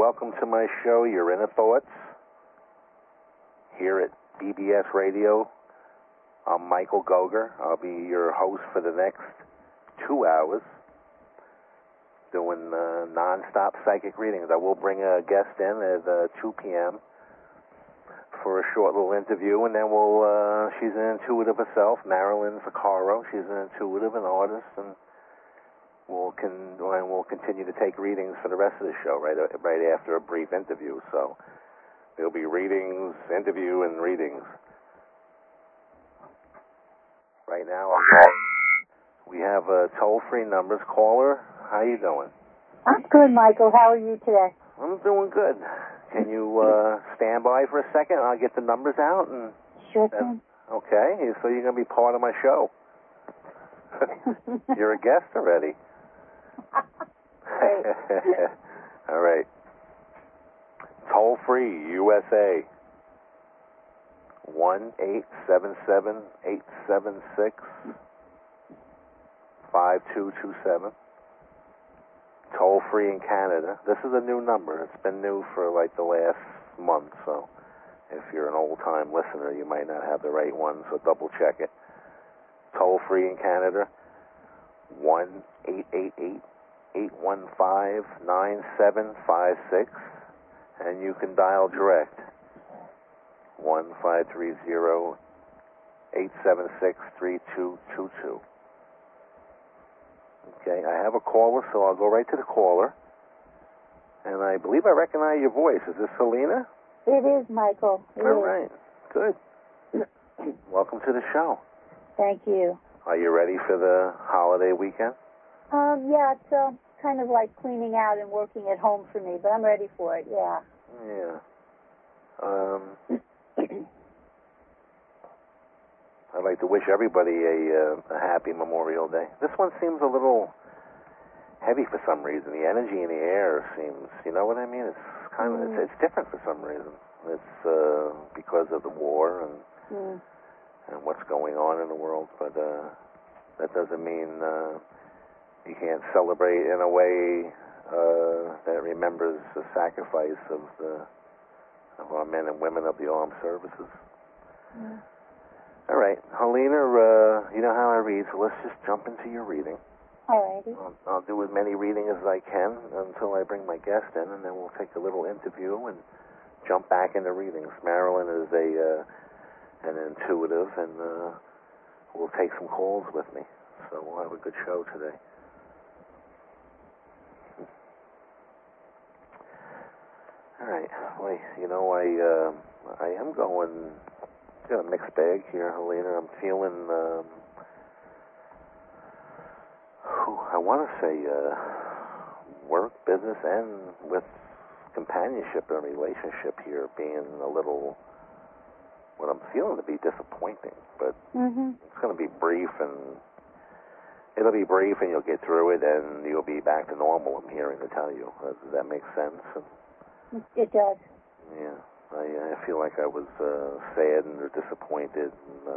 welcome to my show, Your Inner Thoughts, here at BBS Radio. I'm Michael Goger. I'll be your host for the next 2 hours, doing non-stop psychic readings. I will bring a guest in at 2 p.m. for a short little interview, and then she's an intuitive herself, Marilyn Vaccaro. She's an intuitive, an artist, and we'll continue to take readings for the rest of the show right after a brief interview. So there'll be readings, interview, and readings. Right now, we have toll-free numbers. Caller, how you doing? I'm good, Michael. How are you today? I'm doing good. Can you stand by for a second? I'll get the numbers out. And sure thing. Okay, so you're going to be part of my show. You're a guest already. All right. Toll free, USA. 1-877-876-5227. Toll free in Canada. This is a new number. It's been new for like the last month, so if you're an old-time listener, you might not have the right one, so double check it. Toll free in Canada. 1-888-815-9756, and you can dial direct 1-530-876-3222. Okay, I have a caller, so I'll go right to the caller. And I believe I recognize your voice. Is this Helena? It is, Michael. All right, good. Welcome to the show. Thank you. Are you ready for the holiday weekend? Yeah, it's kind of like cleaning out and working at home for me, but I'm ready for it, yeah. Yeah. I'd like to wish everybody a happy Memorial Day. This one seems a little heavy for some reason. The energy in the air seems, you know what I mean? It's kind of, it's different for some reason. It's because of the war and what's going on in the world, but that doesn't mean you can't celebrate in a way that remembers the sacrifice of our men and women of the armed services. All right, Helena, you know how I read, so let's just jump into your reading. All righty. I'll do as many readings as I can until I bring my guest in, and then we'll take a little interview and jump back into readings. Marilyn is an intuitive, and we'll take some calls with me, so we'll have a good show today. All right, well, you know, I am going. Got a mixed bag here, Helena. I'm feeling, I want to say work, business, and with companionship and relationship here being a little, what I'm feeling to be disappointing. But it's going to be brief, and it'll be brief, and you'll get through it, and you'll be back to normal, I'm hearing to tell you. Does that make sense? It does. Yeah. I feel like I was saddened or disappointed,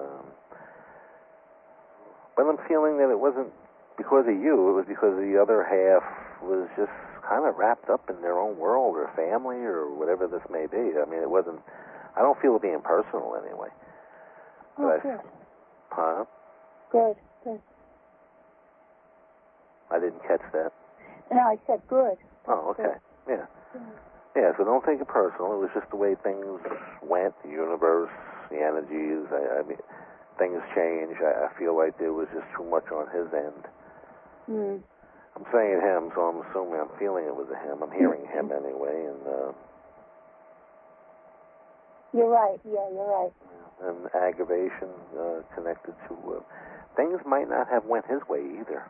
but I'm feeling that it wasn't because of you. It was because the other half was just kind of wrapped up in their own world or family or whatever this may be. I mean, it wasn't. I don't feel it being personal anyway. Oh, good. Huh? Good. I didn't catch that. No, I said good. Oh, okay. Good. Yeah. Yeah, so don't take it personal. It was just the way things went, the universe, the energies. I mean, things change. I feel like there was just too much on his end. I'm saying him, so I'm assuming, I'm feeling it was a him. I'm hearing him anyway, and you're right. Yeah, you're right. And aggravation connected to things might not have went his way either.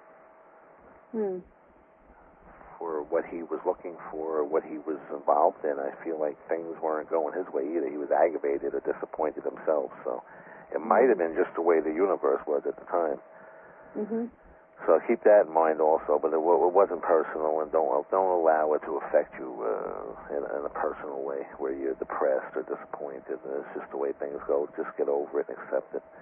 For what he was looking for, or what he was involved in, I feel like things weren't going his way either. He was aggravated or disappointed himself, so it might have been just the way the universe was at the time. So keep that in mind also, but it wasn't personal, and don't allow it to affect you in a personal way where you're depressed or disappointed. It's just the way things go. Just get over it and accept it.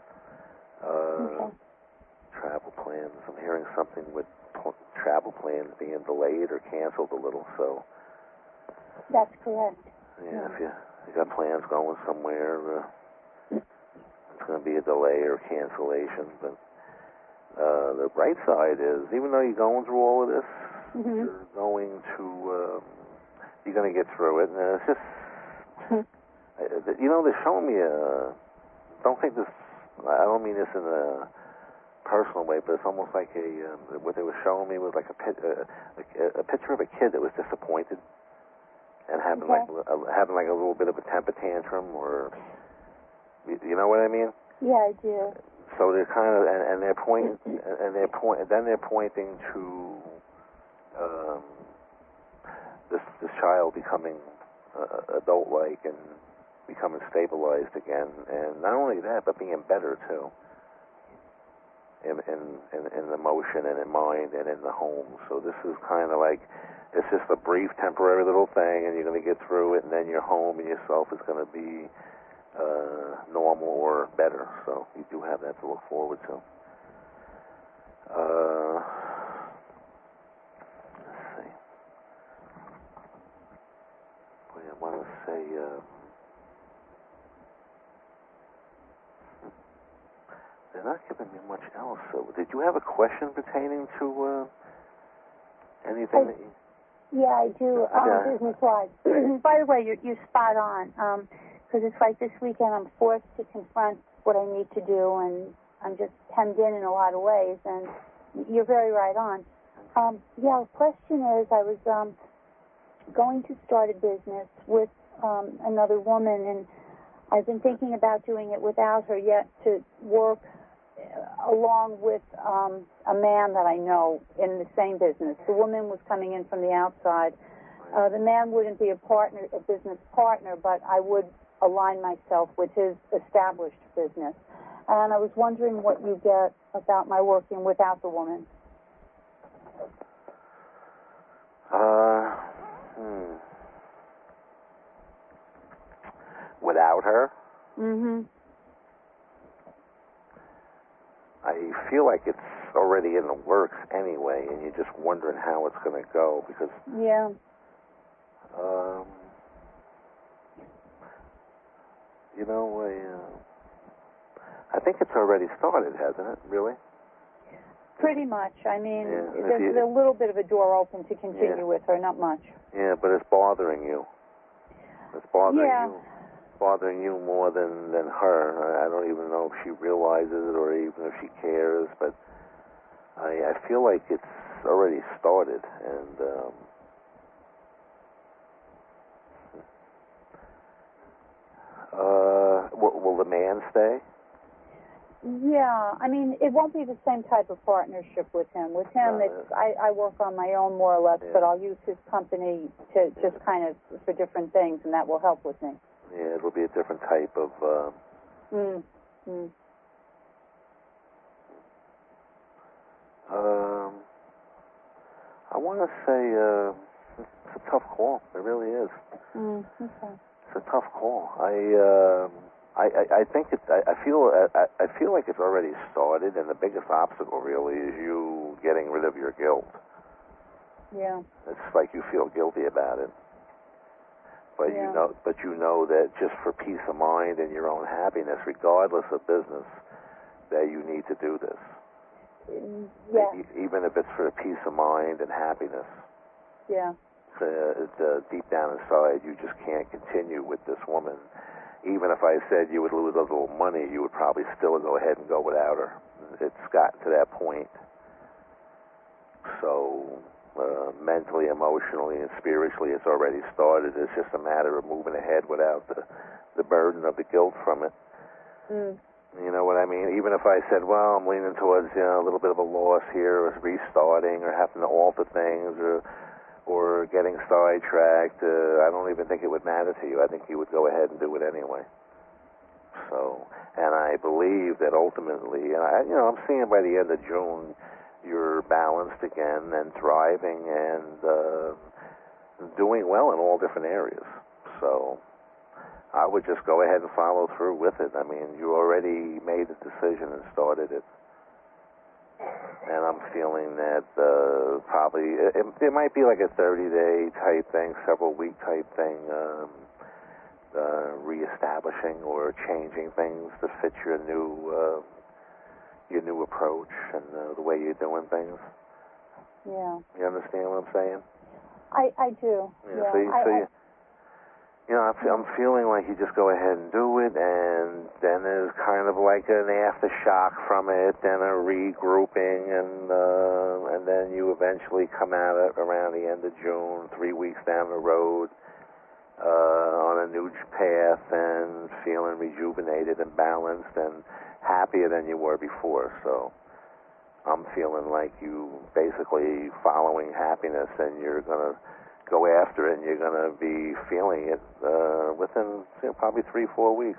Travel plans. I'm hearing something with travel plans being delayed or canceled a little, so That's correct. Yeah, if you got plans going somewhere, it's going to be a delay or cancellation. But the bright side is, even though you're going through all of this, you're going to get through it. And it's just, they're showing me don't think this, I don't mean this in a personal way, but it's almost like what they were showing me was like a picture of a kid that was disappointed and having like a little bit of a temper tantrum, or you know what I mean? Yeah, I do. So they're kind of and they're pointing then they're pointing to this child becoming adult-like and becoming stabilized again, and not only that, but being better too. In emotion and in mind and in the home. So this is kind of like, it's just a brief temporary little thing, and you're going to get through it, and then your home and yourself is going to be normal or better. So you do have that to look forward to. Let's see. What do I want to say? They're not giving me much else. So, did you have a question pertaining to anything that you... Yeah, I do, business-wise. By the way, you're spot on, because it's like this weekend I'm forced to confront what I need to do, and I'm just hemmed in a lot of ways, and you're very right on. The question is, I was going to start a business with another woman, and I've been thinking about doing it without her, yet to work along with a man that I know in the same business. The woman was coming in from the outside. The man wouldn't be a business partner, but I would align myself with his established business. And I was wondering what you get about my working without the woman. Without her? Mm-hmm. I feel like it's already in the works anyway, and you're just wondering how it's going to go, because... Yeah. I think it's already started, hasn't it, really? Pretty much. I mean, there's a little bit of a door open to continue with her, not much. Yeah, but it's bothering you. It's bothering you more than her. I don't even know if she realizes it or even if she cares, but I feel like it's already started, and will the man stay? Yeah, I mean, it won't be the same type of partnership with him. With him, I work on my own more or less, but I'll use his company to just kind of for different things, and that will help with me. Yeah, it'll be a different type of... I want to say it's a tough call. It really is. Okay. It's a tough call. I think I feel like it's already started, and the biggest obstacle really is you getting rid of your guilt. Yeah. It's like you feel guilty about it, but you know that just for peace of mind and your own happiness, regardless of business, that you need to do this. Yeah. Even if it's for peace of mind and happiness. Yeah. Deep down inside, you just can't continue with this woman. Even if I said you would lose a little money, you would probably still go ahead and go without her. It's gotten to that point. So mentally, emotionally, and spiritually, it's already started. It's just a matter of moving ahead without the burden of the guilt from it. You know what I mean? Even if I said, well, I'm leaning towards a little bit of a loss here, or restarting, or having to alter things, or getting sidetracked, I don't even think it would matter to you. I think you would go ahead and do it anyway. So, and I believe that ultimately, and I'm seeing by the end of June, you're balanced again and thriving and doing well in all different areas. So I would just go ahead and follow through with it. I mean, you already made the decision and started it. and I'm feeling that probably it might be like a 30-day type thing, several-week type thing, reestablishing or changing things to fit your new approach and the way you're doing things. Yeah. You understand what I'm saying? I do. Yeah. So I'm feeling like you just go ahead and do it, and then there's kind of like an aftershock from it, then a regrouping, and then you eventually come out around the end of June, 3 weeks down the road, on a new path and feeling rejuvenated and balanced and happier than you were before. So I'm feeling like you basically following happiness, and you're going to go after it, and you're going to be feeling it within probably 3-4 weeks.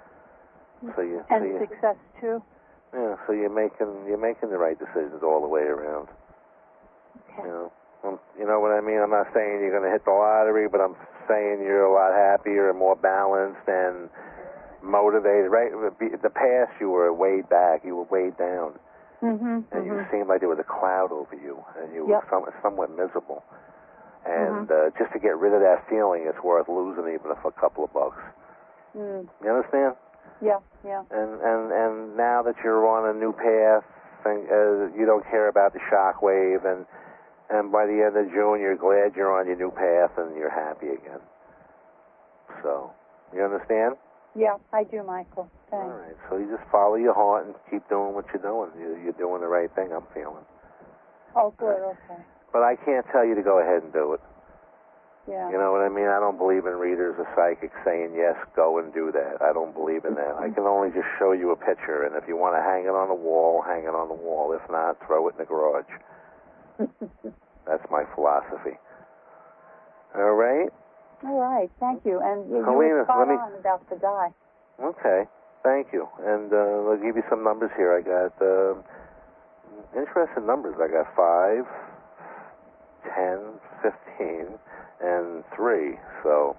Success too. Yeah, so you're making the right decisions all the way around. Okay. You know what I mean? I'm not saying you're going to hit the lottery, but I'm saying you're a lot happier and more balanced and motivated. Right? The past, you were weighed back, you were weighed down, and you seemed like there was a cloud over you, and you were somewhat miserable. And just to get rid of that feeling, it's worth losing even for a couple of bucks. You understand? Yeah. And now that you're on a new path, and you don't care about the shock wave, and by the end of June, you're glad you're on your new path and you're happy again. So, you understand? Yeah, I do, Michael. Thanks. All right. So you just follow your heart and keep doing what you're doing. You're doing the right thing, I'm feeling. Oh, good. Okay. But I can't tell you to go ahead and do it. Yeah. You know what I mean? I don't believe in readers or psychics saying, yes, go and do that. I don't believe in that. I can only just show you a picture, and if you want to hang it on the wall, hang it on the wall. If not, throw it in the garage. That's my philosophy. All right? All right. Thank you. And you Helena, were spot on about the guy. Okay. Thank you. And I'll give you some numbers here. I got interesting numbers. I got 5, 10, 15, and 3. So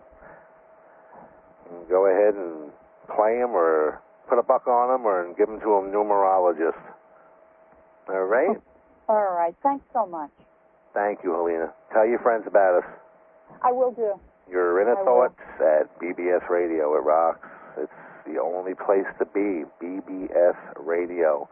go ahead and play them, or put a buck on them, or give them to a numerologist. All right? All right. Thanks so much. Thank you, Helena. Tell your friends about us. I will do. Your Inner Thoughts at BBS Radio. It rocks. It's the only place to be. BBS Radio.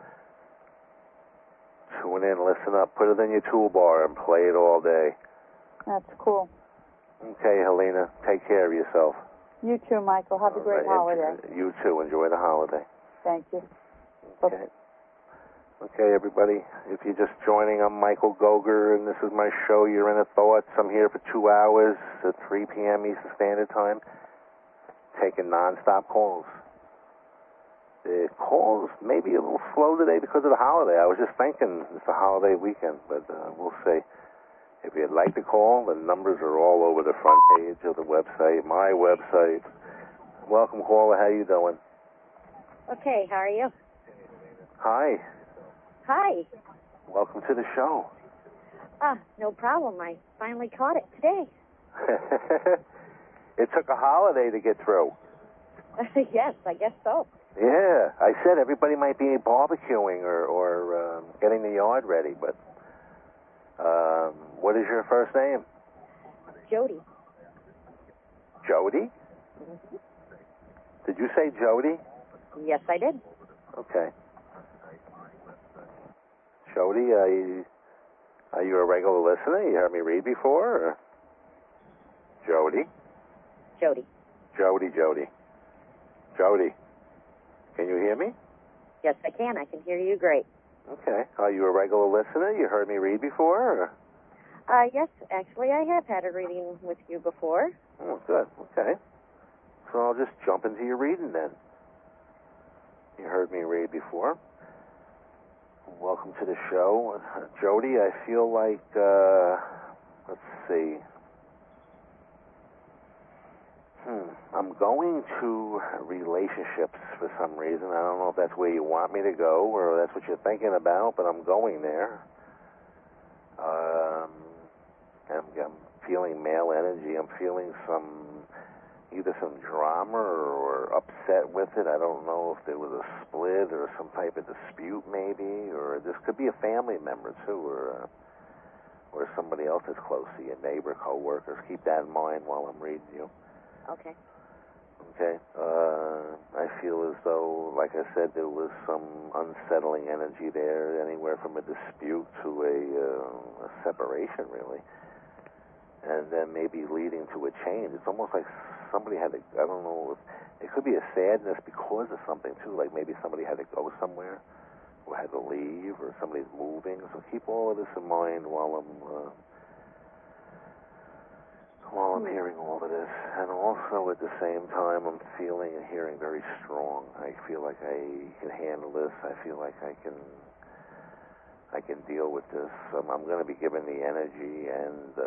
Tune in, listen up, put it in your toolbar, and play it all day. That's cool. Okay, Helena. Take care of yourself. You too, Michael. Have a great holiday. You too. Enjoy the holiday. Thank you. Okay. Okay, everybody. If you're just joining, I'm Michael Goger, and this is my show, Your Inner Thoughts. I'm here for 2 hours at 3 p.m. Eastern Standard Time, taking nonstop calls. The calls may be a little slow today because of the holiday. I was just thinking it's a holiday weekend, but we'll see. If you'd like to call, the numbers are all over the front page of the website, my website. Welcome, caller. How you doing? Okay, how are you? Hi. Hi. Welcome to the show. No problem. I finally caught it today. It took a holiday to get through. Yes, I guess so. Yeah, I said everybody might be barbecuing or getting the yard ready, but what is your first name? Jody. Jody? Mm-hmm. Did you say Jody? Yes, I did. Okay. Jody, are you a regular listener? You heard me read before? Or? Jody? Jody. Jody. Can you hear me? Yes, I can. I can hear you great. Okay. Are you a regular listener? You heard me read before? Or? Yes, actually, I have had a reading with you before. Oh, good. Okay. So I'll just jump into your reading then. You heard me read before. Welcome to the show. Jody, I feel like, let's see. I'm going to relationships for some reason. I don't know if that's where you want me to go or that's what you're thinking about, but I'm going there. I'm feeling male energy. I'm feeling some, either some drama or upset with it. I don't know if there was a split or some type of dispute maybe, or this could be a family member too, or somebody else that's close to you, neighbor, co-workers. Keep that in mind while I'm reading you. Okay. Okay. I feel as though, like I said, there was some unsettling energy there, anywhere from a dispute to a separation, really. And then maybe leading to a change. It's almost like somebody had to, I don't know, it could be a sadness because of something, too, like maybe somebody had to go somewhere or had to leave or somebody's moving. So keep all of this in mind while I'm hearing all of this. And also at the same time, I'm feeling and hearing very strong. I feel like I can handle this. I feel like I can deal with this. I'm going to be given the energy and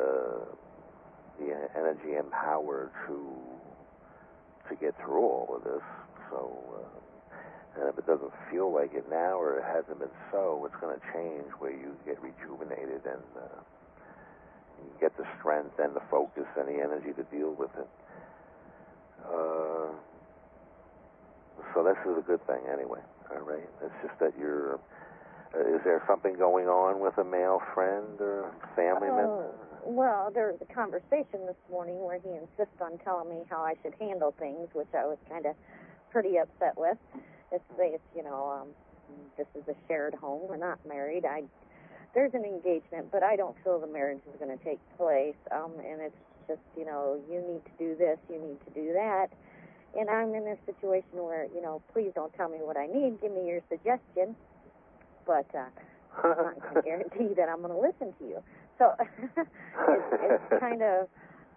power to get through all of this. So, and if it doesn't feel like it now, or it hasn't been so, it's going to change where you get rejuvenated and you get the strength and the focus and the energy to deal with it. So this is a good thing anyway. All right. It's just that you're. Is there something going on with a male friend or family member? Well, there was a conversation this morning where he insists on telling me how I should handle things, which I was kind of pretty upset with. It's this is a shared home. We're not married. There's an engagement, but I don't feel the marriage is going to take place. And it's just, you need to do this, you need to do that. And I'm in a situation where, please don't tell me what I need. Give me your suggestion. But I'm not going to guarantee that I'm going to listen to you. So it's kind of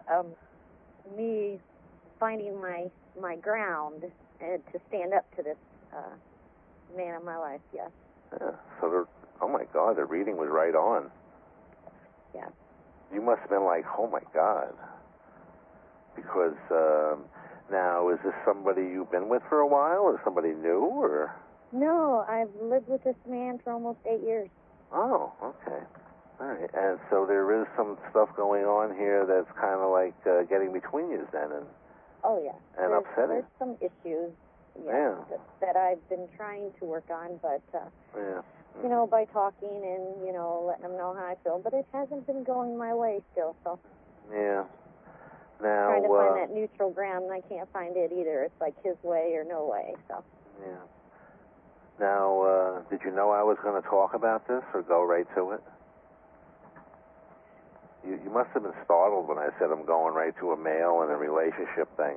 me finding my ground to stand up to this man in my life, yes. Yeah. So, oh my God, the reading was right on. Yeah. You must have been like, oh my God. Because now, is this somebody you've been with for a while, or somebody new, or? No, I've lived with this man for almost 8 years. Oh, okay. All right. And so there is some stuff going on here that's kind of like getting between you then, and and upsetting. There's some issues, that I've been trying to work on, but by talking and letting them know how I feel, but it hasn't been going my way still. So yeah. Now trying to find that neutral ground, and I can't find it either. It's like his way or no way. So yeah. Now, did you know I was going to talk about this, or go right to it? You must have been startled when I said I'm going right to a male and a relationship thing.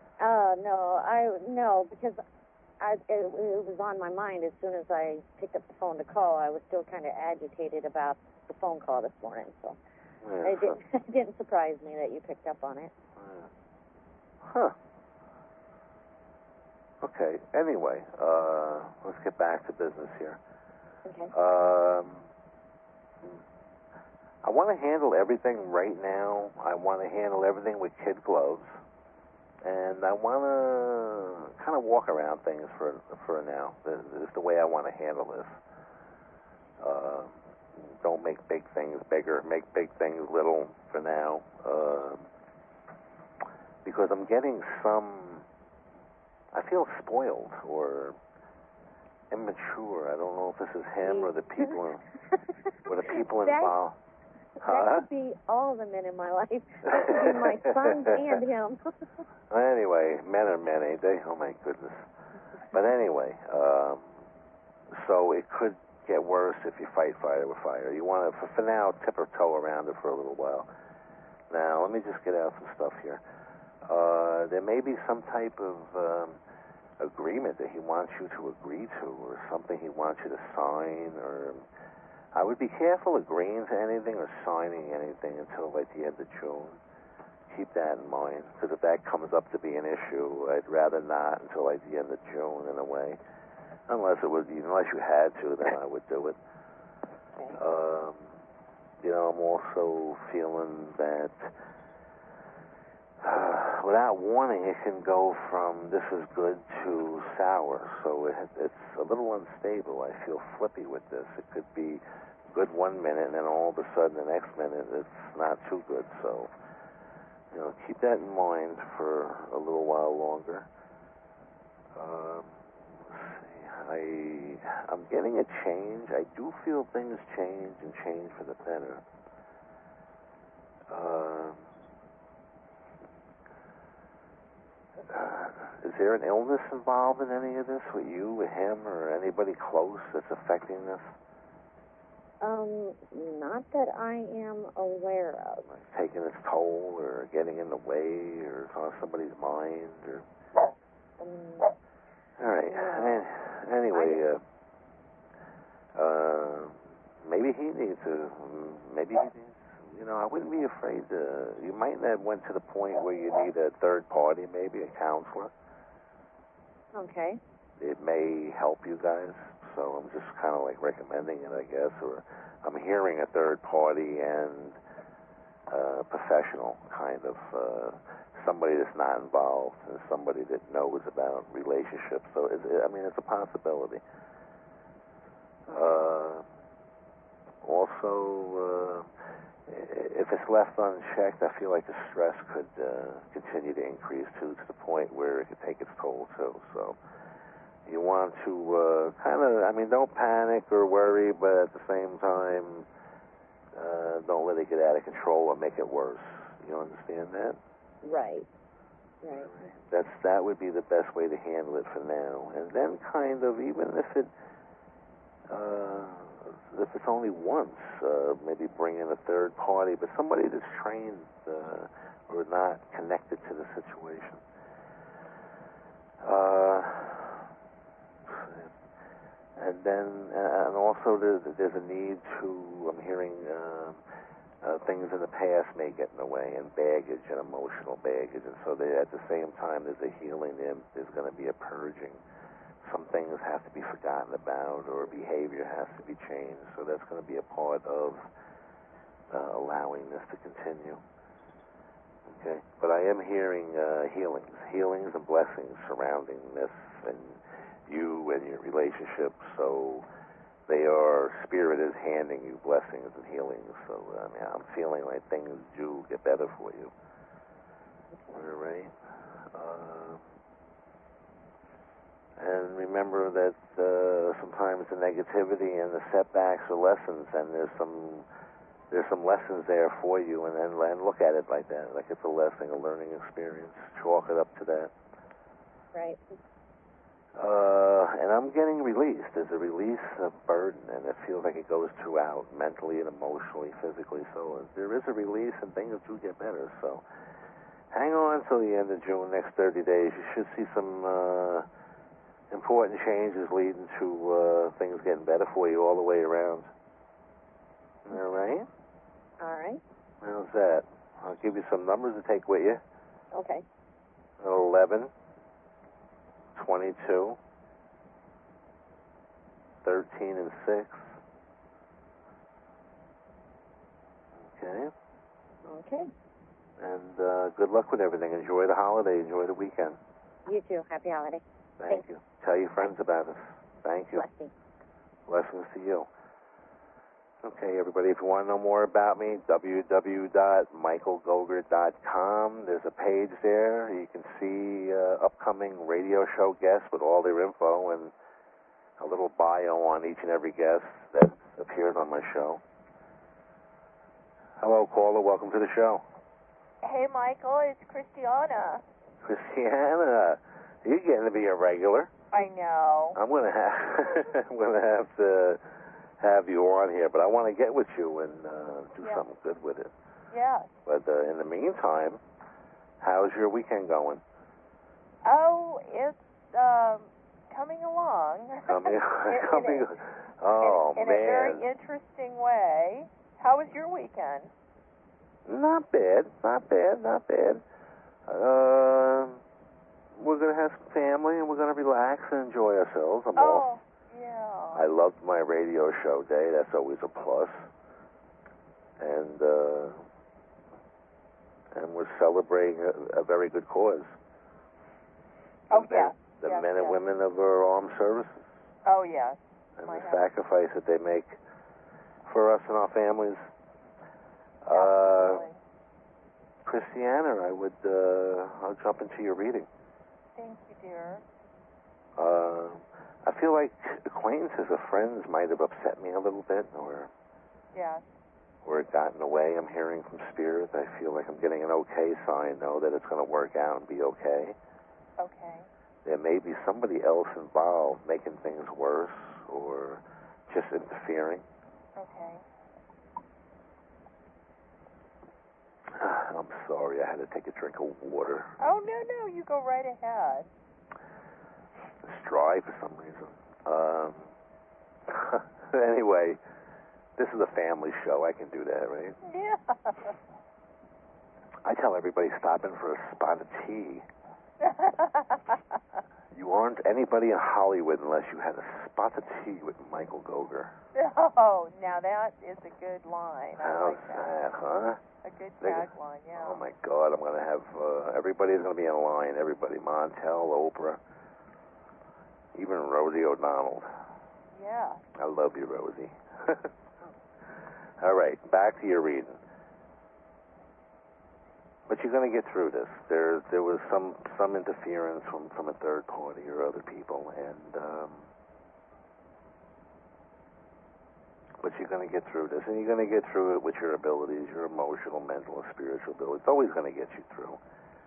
No, because it was on my mind as soon as I picked up the phone to call. I was still kind of agitated about the phone call this morning, so it didn't surprise me that you picked up on it. Huh. Okay. Anyway, let's get back to business here. Okay. I want to handle everything right now. I want to handle everything with kid gloves, and I want to kind of walk around things for now. This is the way I want to handle this. Don't make big things bigger. Make big things little for now, because I'm getting I feel spoiled or immature. I don't know if this is him or the people involved. That could be all the men in my life. That could be my sons and him. Anyway, men are men, ain't they? Oh, my goodness. But anyway, so it could get worse if you fight fire with fire. You want to, for now, tiptoe around it for a little while. Now, let me just get out some stuff here. There may be some type of agreement that he wants you to agree to, or something he wants you to sign, or I would be careful agreeing to anything or signing anything until like the end of June. Keep that in mind, because if that comes up to be an issue, I'd rather not until like the end of June in a way. Unless you had to, then I would do it. I'm also feeling that without warning, it can go from this is good to sour. So it's a little unstable. I feel flippy with this. It could be good 1 minute, and then all of a sudden the next minute it's not too good. So keep that in mind for a little while longer. Let's see. I'm getting a change. I do feel things change and change for the better. Is there an illness involved in any of this with you, with him, or anybody close that's affecting this? Not that I am aware of. Taking its toll, or getting in the way, or on somebody's mind, or... All right. Anyway, maybe he needs to... Maybe he needs... I wouldn't be afraid to... You might have went to the point where you need a third party, maybe a counselor. Okay. It may help you guys, so I'm just kind of like recommending it, I guess, or I'm hearing a third party and professional kind of somebody that's not involved and somebody that knows about relationships. So it's a possibility. Also, if it's left unchecked, I feel like the stress could continue to increase too, to the point where it could take its toll too. So you want to don't panic or worry, but at the same time, don't let it get out of control or make it worse. You understand that? Right. That would be the best way to handle it for now. And then kind of, even if it's only once, maybe bring in a third party, but somebody that's trained or not connected to the situation. And then, and also there's a need to, I'm hearing things in the past may get in the way, and baggage and emotional baggage, and so at the same time there's a healing, there's going to be a purging. Some things have to be forgotten about, or behavior has to be changed, so that's going to be a part of allowing this to continue. Okay, but I am hearing healings and blessings surrounding this and you and your relationship, so Spirit is handing you blessings and healings, so I'm feeling like things do get better for you. All right. And remember that sometimes the negativity and the setbacks are lessons, and there's some lessons there for you, and look at it like that, like it's a lesson, a learning experience. Chalk it up to that. Right. And I'm getting released. There's a release of burden, and it feels like it goes throughout, mentally and emotionally, physically. So there is a release, and things do get better. So hang on till the end of June, next 30 days. You should see some important changes leading to things getting better for you all the way around. All right? All right. How's that? I'll give you some numbers to take with you. Okay. 11, 22, 13, and 6. Okay? Okay. And good luck with everything. Enjoy the holiday. Enjoy the weekend. You too. Happy holiday. Thank you. Tell your friends about us. Thank you. Blessings. Blessings to you. Okay, everybody, if you want to know more about me, www.michaelgogert.com. There's a page there. You can see upcoming radio show guests with all their info and a little bio on each and every guest that appears on my show. Hello, caller. Welcome to the show. Hey, Michael. It's Christiana. Christiana, you're getting to be a regular. I know. I'm gonna have to have you on here, but I want to get with you and do something good with it. Yeah. But in the meantime, how's your weekend going? Oh, it's coming along. Coming. In a very interesting way. How was your weekend? Not bad. We're going to have some family, and we're going to relax and enjoy ourselves. I'm off. Yeah. I loved my radio show day. That's always a plus. And we're celebrating a very good cause. Oh, yeah. The men and women of our armed services. Oh, yes. And the sacrifice that they make for us and our families. Christiana, I'll jump into your reading. Thank you, dear. I feel like acquaintances or friends might have upset me a little bit, Yes. or it got in the way. I'm hearing from Spirit. I feel like I'm getting an okay sign, though, that it's going to work out and be okay. Okay. There may be somebody else involved making things worse or just interfering. Okay. I'm sorry, I had to take a drink of water. Oh, no, you go right ahead. It's dry for some reason. Anyway, this is a family show. I can do that, right? Yeah. I tell everybody stop in for a spot of tea. You aren't anybody in Hollywood unless you had a spot of tea with Michael Goger. Oh, now that is a good line. I How's like that, huh? A good tagline, yeah. Oh, my God, I'm going to have, everybody's going to be in line. Everybody, Montel, Oprah, even Rosie O'Donnell. Yeah. I love you, Rosie. All right, back to your reading. But you're going to get through this. There was some interference from a third party or other people, but you're going to get through this, and you're going to get through it with your abilities, your emotional, mental, and spiritual abilities. It's always going to get you through.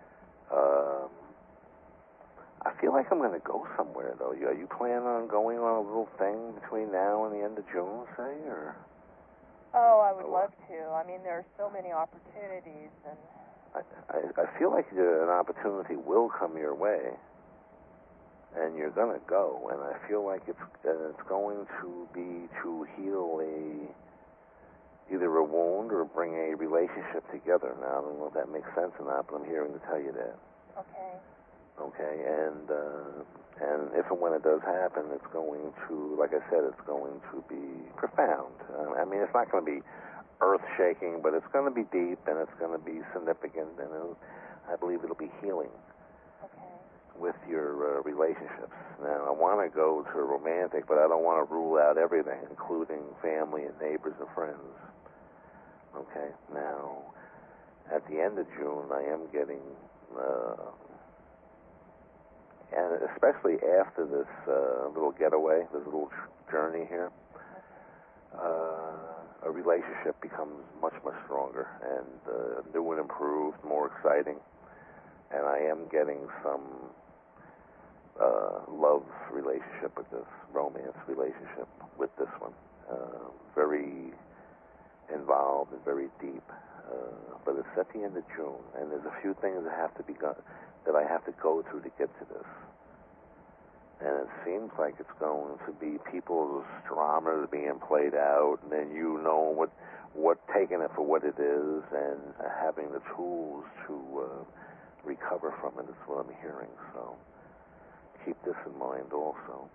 I feel like I'm going to go somewhere, though. Are you planning on going on a little thing between now and the end of June, say, or? Oh, I would love to. I mean, there are so many opportunities, and I feel like an opportunity will come your way, and you're going to go, and I feel like it's going to be to heal either a wound or bring a relationship together. Now, I don't know if that makes sense or not, but I'm hearing to tell you that. okay. Okay, and if and when it does happen, it's going to, like I said, it's going to be profound. I mean, it's not going to be earth-shaking, but it's going to be deep, and it's going to be significant, and I believe it'll be healing with your relationships. Now, I want to go to romantic, but I don't want to rule out everything, including family and neighbors and friends. Okay, now, at the end of June, I am getting, and especially after this little getaway, this little journey here, a relationship becomes much, much stronger and new and improved, more exciting. And I am getting some love relationship with this, romance relationship with this one. Very involved and very deep. But it's at the end of June, and there's a few things that have to be done, that I have to go through to get to this. And it seems like it's going to be people's dramas being played out, and then you know what taking it for what it is, and having the tools to recover from it is what I'm hearing. So keep this in mind also.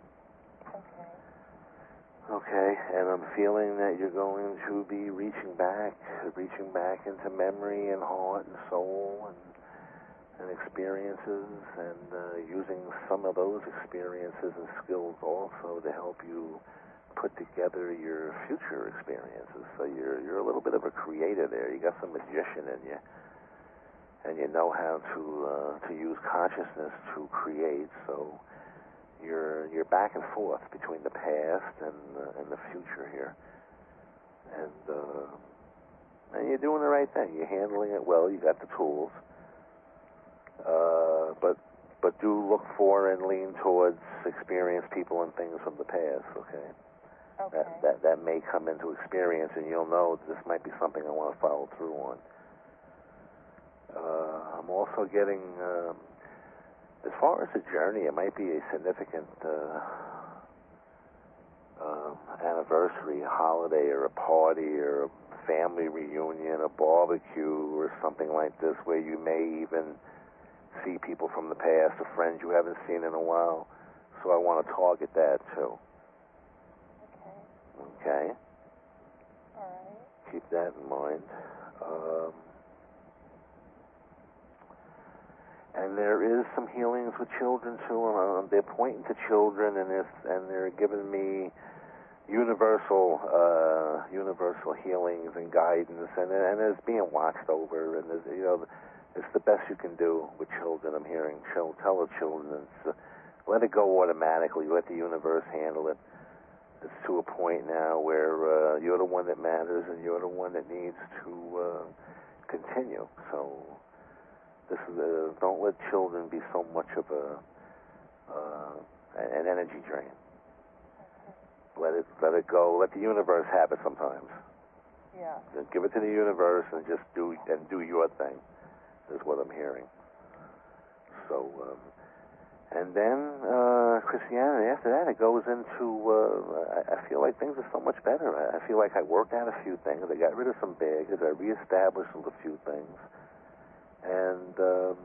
Okay, and I'm feeling that you're going to be reaching back into memory and heart and soul and experiences, and using some of those experiences and skills also to help you put together your future experiences. So you're a little bit of a creator there. You got some magician in you, and you know how to use consciousness to create. So you're back and forth between the past and the future here, and you're doing the right thing. You're handling it well. You got the tools. But do look for and lean towards experienced people and things from the past, okay? That may come into experience, and you'll know this might be something I want to follow through on. I'm also getting, as far as the journey, it might be a significant anniversary, a holiday, or a party, or a family reunion, a barbecue, or something like this, where you may even see people from the past or friends you haven't seen in a while. So I want to target that too. Okay? All right. Keep that in mind. And there is some healings with children too. And they're pointing to children, and they're giving me universal healings and guidance, and it's being watched over, and it's the best you can do with children. I'm hearing tell the children, let it go automatically. Let the universe handle it. It's to a point now where you're the one that matters, and you're the one that needs to continue. So this is don't let children be so much of an energy drain. Let it go. Let the universe have it sometimes. Yeah. Just give it to the universe and just do your thing. Is what I'm hearing. So, and then Christianity. After that, it goes into. I feel like things are so much better. I feel like I worked out a few things. I got rid of some baggage. I reestablished a few things, and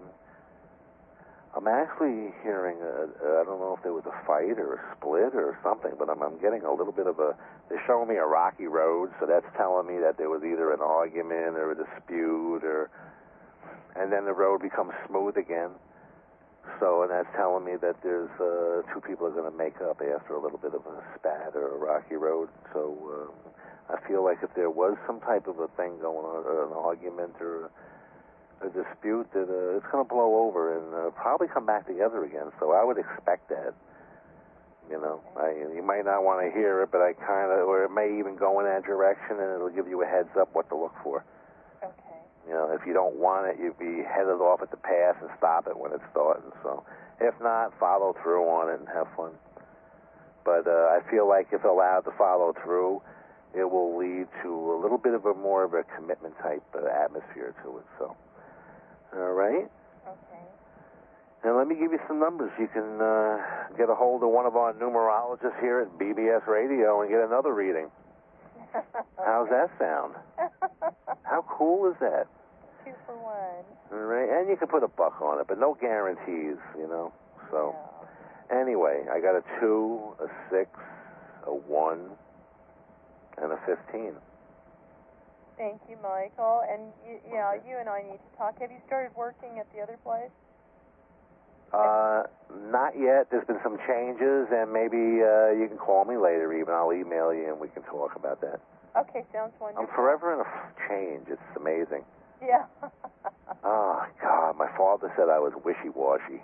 I'm actually hearing. I don't know if there was a fight or a split or something, but I'm getting a little bit of a. They're showing me a rocky road, so that's telling me that there was either an argument or a dispute or. And then the road becomes smooth again. So, and that's telling me that there's two people are going to make up after a little bit of a spat or a rocky road. So, I feel like if there was some type of a thing going on, or an argument or a dispute, that it's going to blow over and probably come back together again. So, I would expect that. You know, you might not want to hear it, but I kind of, or it may even go in that direction, and it'll give you a heads up what to look for. You know, if you don't want it, you'd be headed off at the pass and stop it when it's starting. So, if not, follow through on it and have fun. But I feel like if allowed to follow through, it will lead to a little bit of a more of a commitment type atmosphere to it. So, all right. Okay. And let me give you some numbers. You can get a hold of one of our numerologists here at BBS Radio and get another reading. How's that sound? How cool is that? 2 for 1. All right, and you can put $1 on it, but no guarantees, you know. So, anyway, I got a 2, a 6, a 1, and a 15. Thank you, Michael. And you and I need to talk. Have you started working at the other place? Not yet. There's been some changes, and maybe you can call me later even. I'll email you, and we can talk about that. Okay, sounds wonderful. I'm forever in a change. It's amazing. Yeah. Oh, God. My father said I was wishy-washy.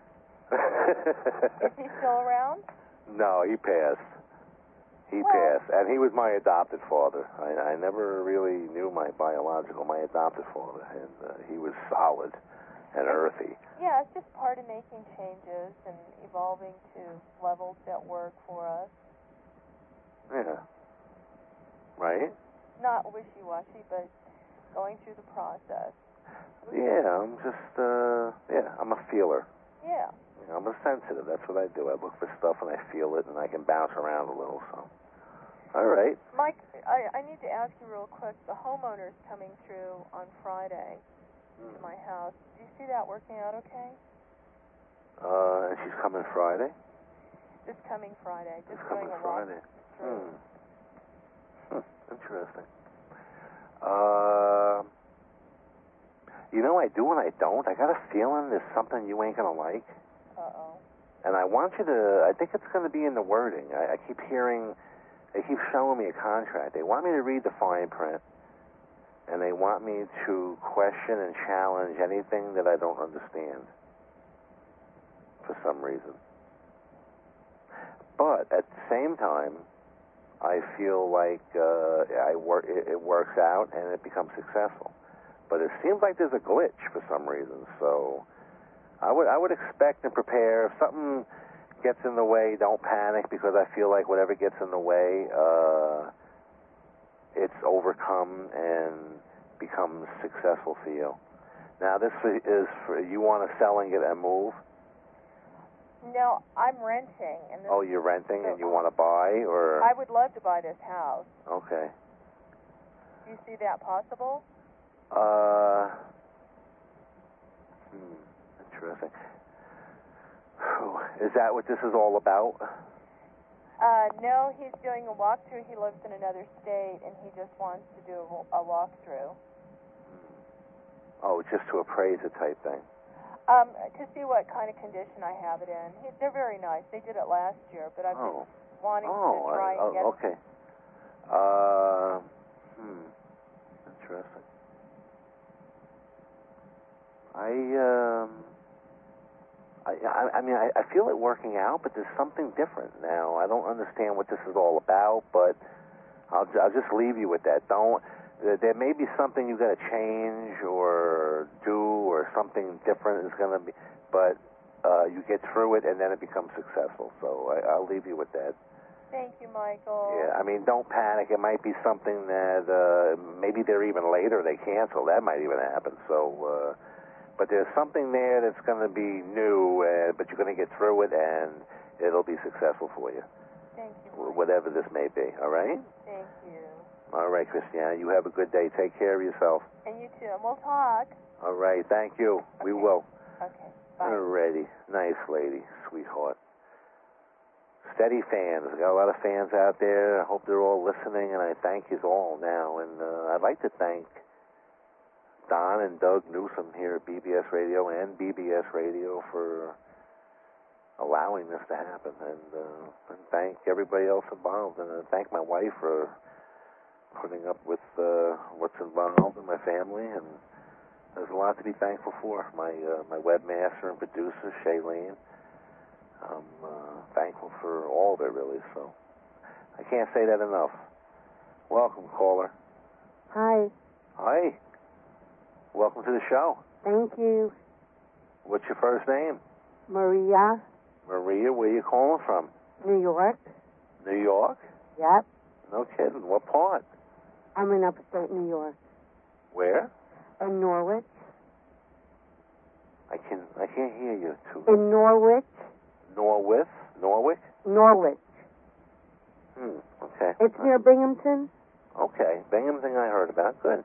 Is he still around? No, he passed. He passed. And he was my adopted father. I never really knew my adopted father. And he was solid and earthy. Yeah, it's just part of making changes and evolving to levels that work for us. Yeah. Right? Not wishy-washy, but going through the process. Yeah, I'm just, I'm a feeler. Yeah. I'm a sensitive. That's what I do. I look for stuff and I feel it and I can bounce around a little, so. All right. Mike, I need to ask you real quick. The homeowner's coming through on Friday to my house. Do you see that working out okay? And she's coming Friday? This coming Friday. Just coming doing a Friday. walk through. Interesting. You know, I do and I don't. I got a feeling there's something you ain't going to like. Uh-oh. And I want you to, I think it's going to be in the wording. I keep hearing, they keep showing me a contract. They want me to read the fine print. And they want me to question and challenge anything that I don't understand for some reason. But at the same time, I feel like it works out and it becomes successful. But it seems like there's a glitch for some reason. So I would expect and prepare. If something gets in the way, don't panic, because I feel like whatever gets in the way, it's overcome and becomes successful for you. Now, this is for you want to sell and get a move? No, I'm renting. And Oh, you're renting and you want to buy, or? I would love to buy this house. Okay. Do you see that possible? Interesting. Is that what this is all about? No, he's doing a walkthrough. He lives in another state, and he just wants to do a walkthrough. Oh, just to appraise it type thing. To see what kind of condition I have it in. They're very nice. They did it last year, but wanting to try and get. Okay. Interesting. I mean, I feel it working out, but there's something different now. I don't understand what this is all about, but I'll just leave you with that. There may be something you got to change or do, or something different is going to be, but you get through it and then it becomes successful. So I'll leave you with that. Thank you, Michael. Yeah, I mean, don't panic. It might be something that maybe they're even later. They cancel. That might even happen. So, but there's something there that's going to be new, but you're going to get through it, and it'll be successful for you. Thank you, Michael. Whatever this may be. All right? Thank you. All right, Christiana. You have a good day. Take care of yourself. And you too. And we'll talk. All right. Thank you. Okay. We will. Okay. Bye. Alrighty. Nice lady. Sweetheart. Steady fans. I got a lot of fans out there. I hope they're all listening, and I thank you all now. And I'd like to thank Don and Doug Newsom here at BBS Radio and BBS Radio for allowing this to happen. And thank everybody else involved. And thank my wife for putting up with what's involved in my family. And there's a lot to be thankful for. My webmaster and producer, Shailene. I'm thankful for all of it, really. So I can't say that enough. Welcome, caller. Hi. Hi. Welcome to the show. Thank you. What's your first name? Maria. Maria, where are you calling from? New York. New York? Yep. No kidding. What part? I'm in upstate New York. Where? In Norwich. I can't hear you too. In Norwich. Norwich? Norwich. Okay. It's near Binghamton. Okay. Binghamton I heard about. Good.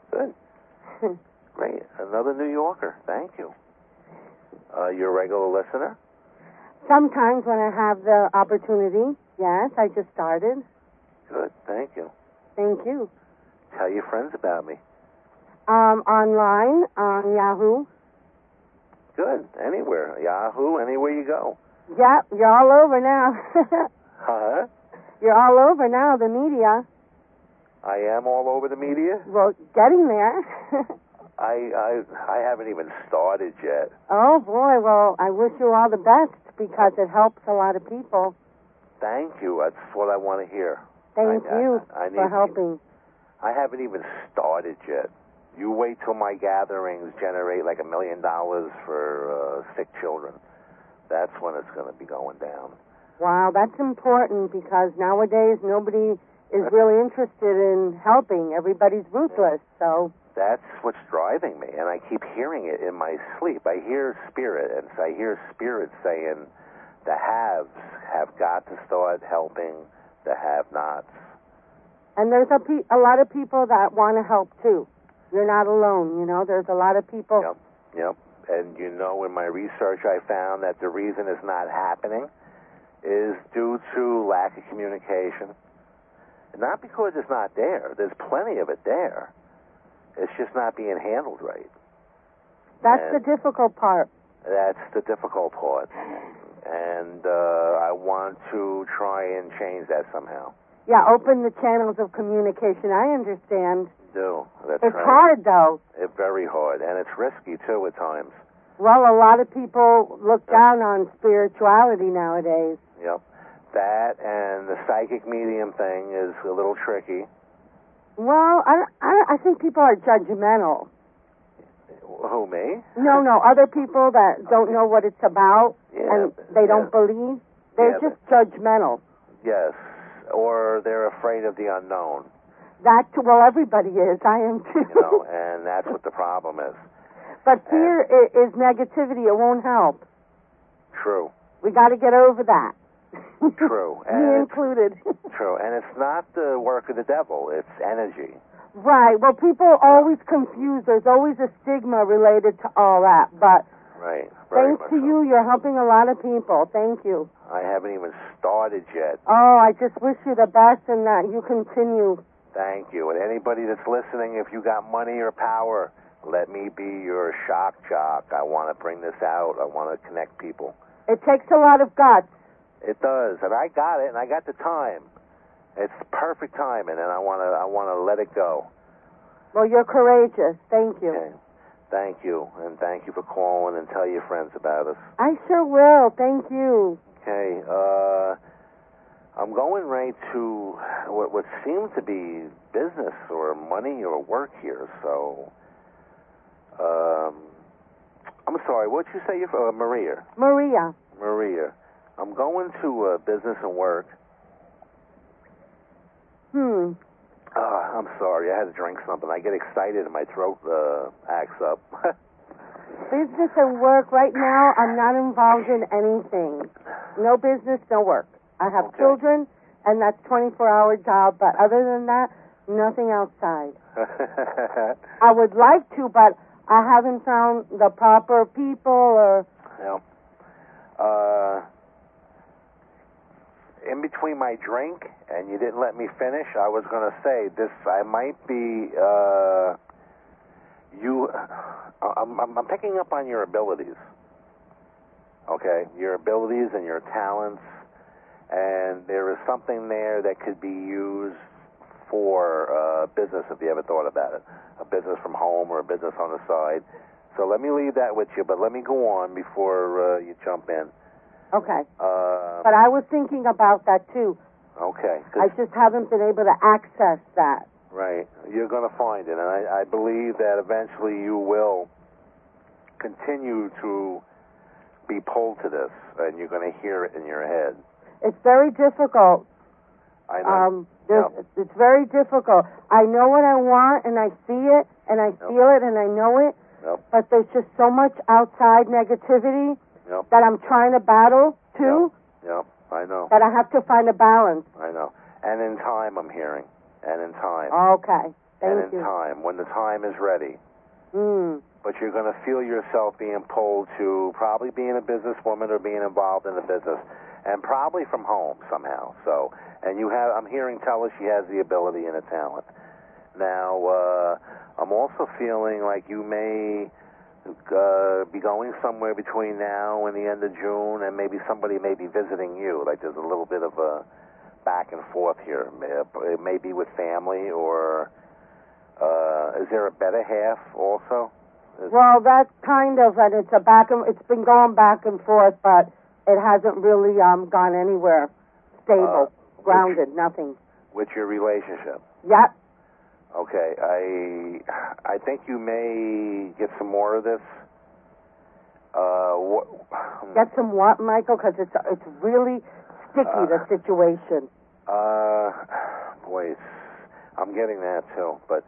Great. Another New Yorker. Thank you. You're a regular listener? Sometimes when I have the opportunity, yes. I just started. Good. Thank you. Thank you. Tell your friends about me. Online, on Yahoo. Good. Anywhere. Yahoo, anywhere you go. Yep, you're all over now. Huh? You're all over now, the media. I am all over the media? Well, getting there. I haven't even started yet. Oh, boy. Well, I wish you all the best because it helps a lot of people. Thank you. That's what I want to hear. Thank you for helping. I haven't even started yet. You wait till my gatherings generate like $1 million for sick children. That's when it's going to be going down. Wow, that's important because nowadays nobody is really interested in helping. Everybody's ruthless, so... That's what's driving me, and I keep hearing it in my sleep. I hear spirit, and I hear spirit saying the haves have got to start helping the have-nots. And there's a lot of people that want to help, too. You're not alone, you know. There's a lot of people... Yep. And you know, in my research, I found that the reason it's not happening is due to lack of communication. Not because it's not there. There's plenty of it there. It's just not being handled right. That's the difficult part. That's the difficult part. And I want to try and change that somehow. Yeah, open the channels of communication. I understand. That's it's right. hard, though. It's very hard, and it's risky, too, at times. Well, a lot of people look down on spirituality nowadays. Yep. That and the psychic medium thing is a little tricky. Well, I think people are judgmental. Who, me? No, other people that don't know what it's about and they don't believe. They're just judgmental. Yes, or they're afraid of the unknown. Well, everybody is. I am too. You know, and that's what the problem is. But fear is negativity. It won't help. True. We got to get over that. True. Me included. True. And it's not the work of the devil. It's energy. Right. Well, people always confuse. There's always a stigma related to all that. But right. Thanks to you, you're helping a lot of people. Thank you. I haven't even started yet. Oh, I just wish you the best and that you continue. Thank you. And anybody that's listening, if you got money or power, let me be your shock jock. I want to bring this out. I want to connect people. It takes a lot of guts. It does, and I got it, and I got the time. It's perfect timing, and I wanna let it go. Well, you're courageous. Thank you. Okay. Thank you, and thank you for calling, and tell your friends about us. I sure will. Thank you. Okay, I'm going right to what seems to be business or money or work here. So, I'm sorry. What'd you say? You're Maria. Maria. Maria. I'm going to business and work. I'm sorry. I had to drink something. I get excited and my throat acts up. Business and work. Right now, I'm not involved in anything. No business, no work. I have children, and that's 24-hour job. But other than that, nothing outside. I would like to, but I haven't found the proper people or... Yeah. In between my drink, and you didn't let me finish, I was going to say this. I might be... I'm picking up on your abilities. Okay? Your abilities and your talents. And there is something there that could be used for business, if you ever thought about it. A business from home or a business on the side. So let me leave that with you, but let me go on before you jump in. Okay. But I was thinking about that, too. Okay. I just haven't been able to access that. Right. You're going to find it, and I believe that eventually you will continue to be pulled to this, and you're going to hear it in your head. It's very difficult. I know. It's very difficult. I know what I want, and I see it, and I feel it, and I know it, but there's just so much outside negativity that I'm trying to battle, too. Yep, I know. That I have to find a balance. I know. And in time, I'm hearing. And in time. Okay. Thank you. And in time, when the time is ready. But you're going to feel yourself being pulled to probably being a businesswoman or being involved in a business, and probably from home somehow. So, and I'm hearing tell us she has the ability and the talent. Now, I'm also feeling like you may be going somewhere between now and the end of June, and maybe somebody may be visiting you. Like there's a little bit of a back and forth here. It may be with family, or is there a better half also? Well, that's kind of, and it's been going back and forth, but it hasn't really gone anywhere stable, grounded, nothing. With your relationship? Yep. Okay, I think you may get some more of this. Get some what, Michael? Because it's really sticky, the situation. Boy, I'm getting that too, but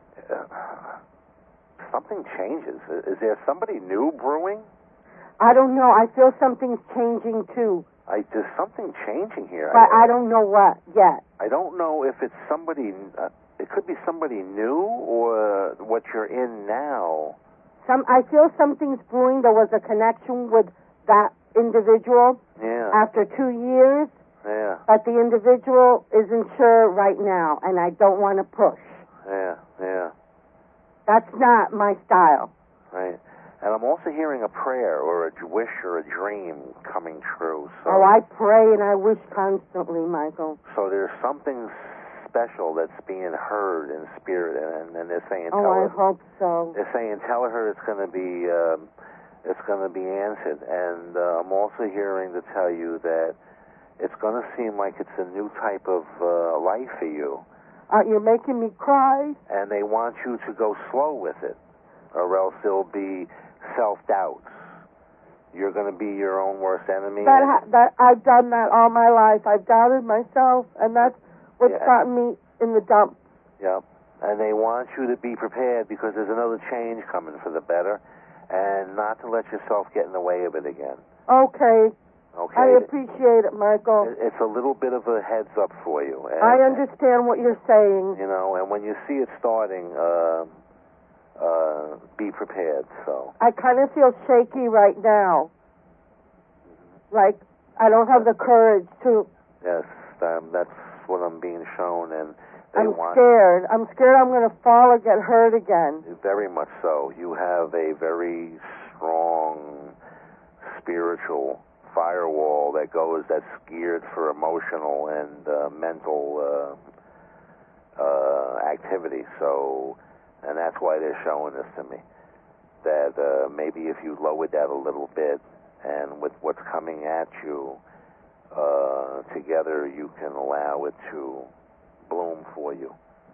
something changes. Is there somebody new brewing? I don't know. I feel something's changing too. There's something changing here. But I don't know what yet. I don't know if it's somebody... it could be somebody new or what you're in now. I feel something's brewing. There was a connection with that individual after 2 years. Yeah. But the individual isn't sure right now, and I don't want to push. Yeah. That's not my style. Right. And I'm also hearing a prayer or a wish or a dream coming true. So, I pray and I wish constantly, Michael. So there's something special that's being heard in spirit, and they're saying, I hope so. They're saying, tell her it's going to be answered. And I'm also hearing to tell you that it's going to seem like it's a new type of life for you. You're making me cry. And they want you to go slow with it, or else there'll be self-doubts. You're going to be your own worst enemy. That I've done that all my life. I've doubted myself, and that's what's gotten me in the dump. Yep. And they want you to be prepared because there's another change coming for the better, and not to let yourself get in the way of it again. Okay. I appreciate it, Michael. It's a little bit of a heads up for you. And, I understand what you're saying. You know, and when you see it starting, be prepared. So I kind of feel shaky right now. Like I don't have the courage to. Yes, that's what I'm being shown, and I'm scared. I'm scared I'm going to fall or get hurt again. Very much so. You have a very strong spiritual firewall that's geared for emotional and mental activity. So, and that's why they're showing this to me. That maybe if you lowered that a little bit, and with what's coming at you, together you can allow it to bloom for you.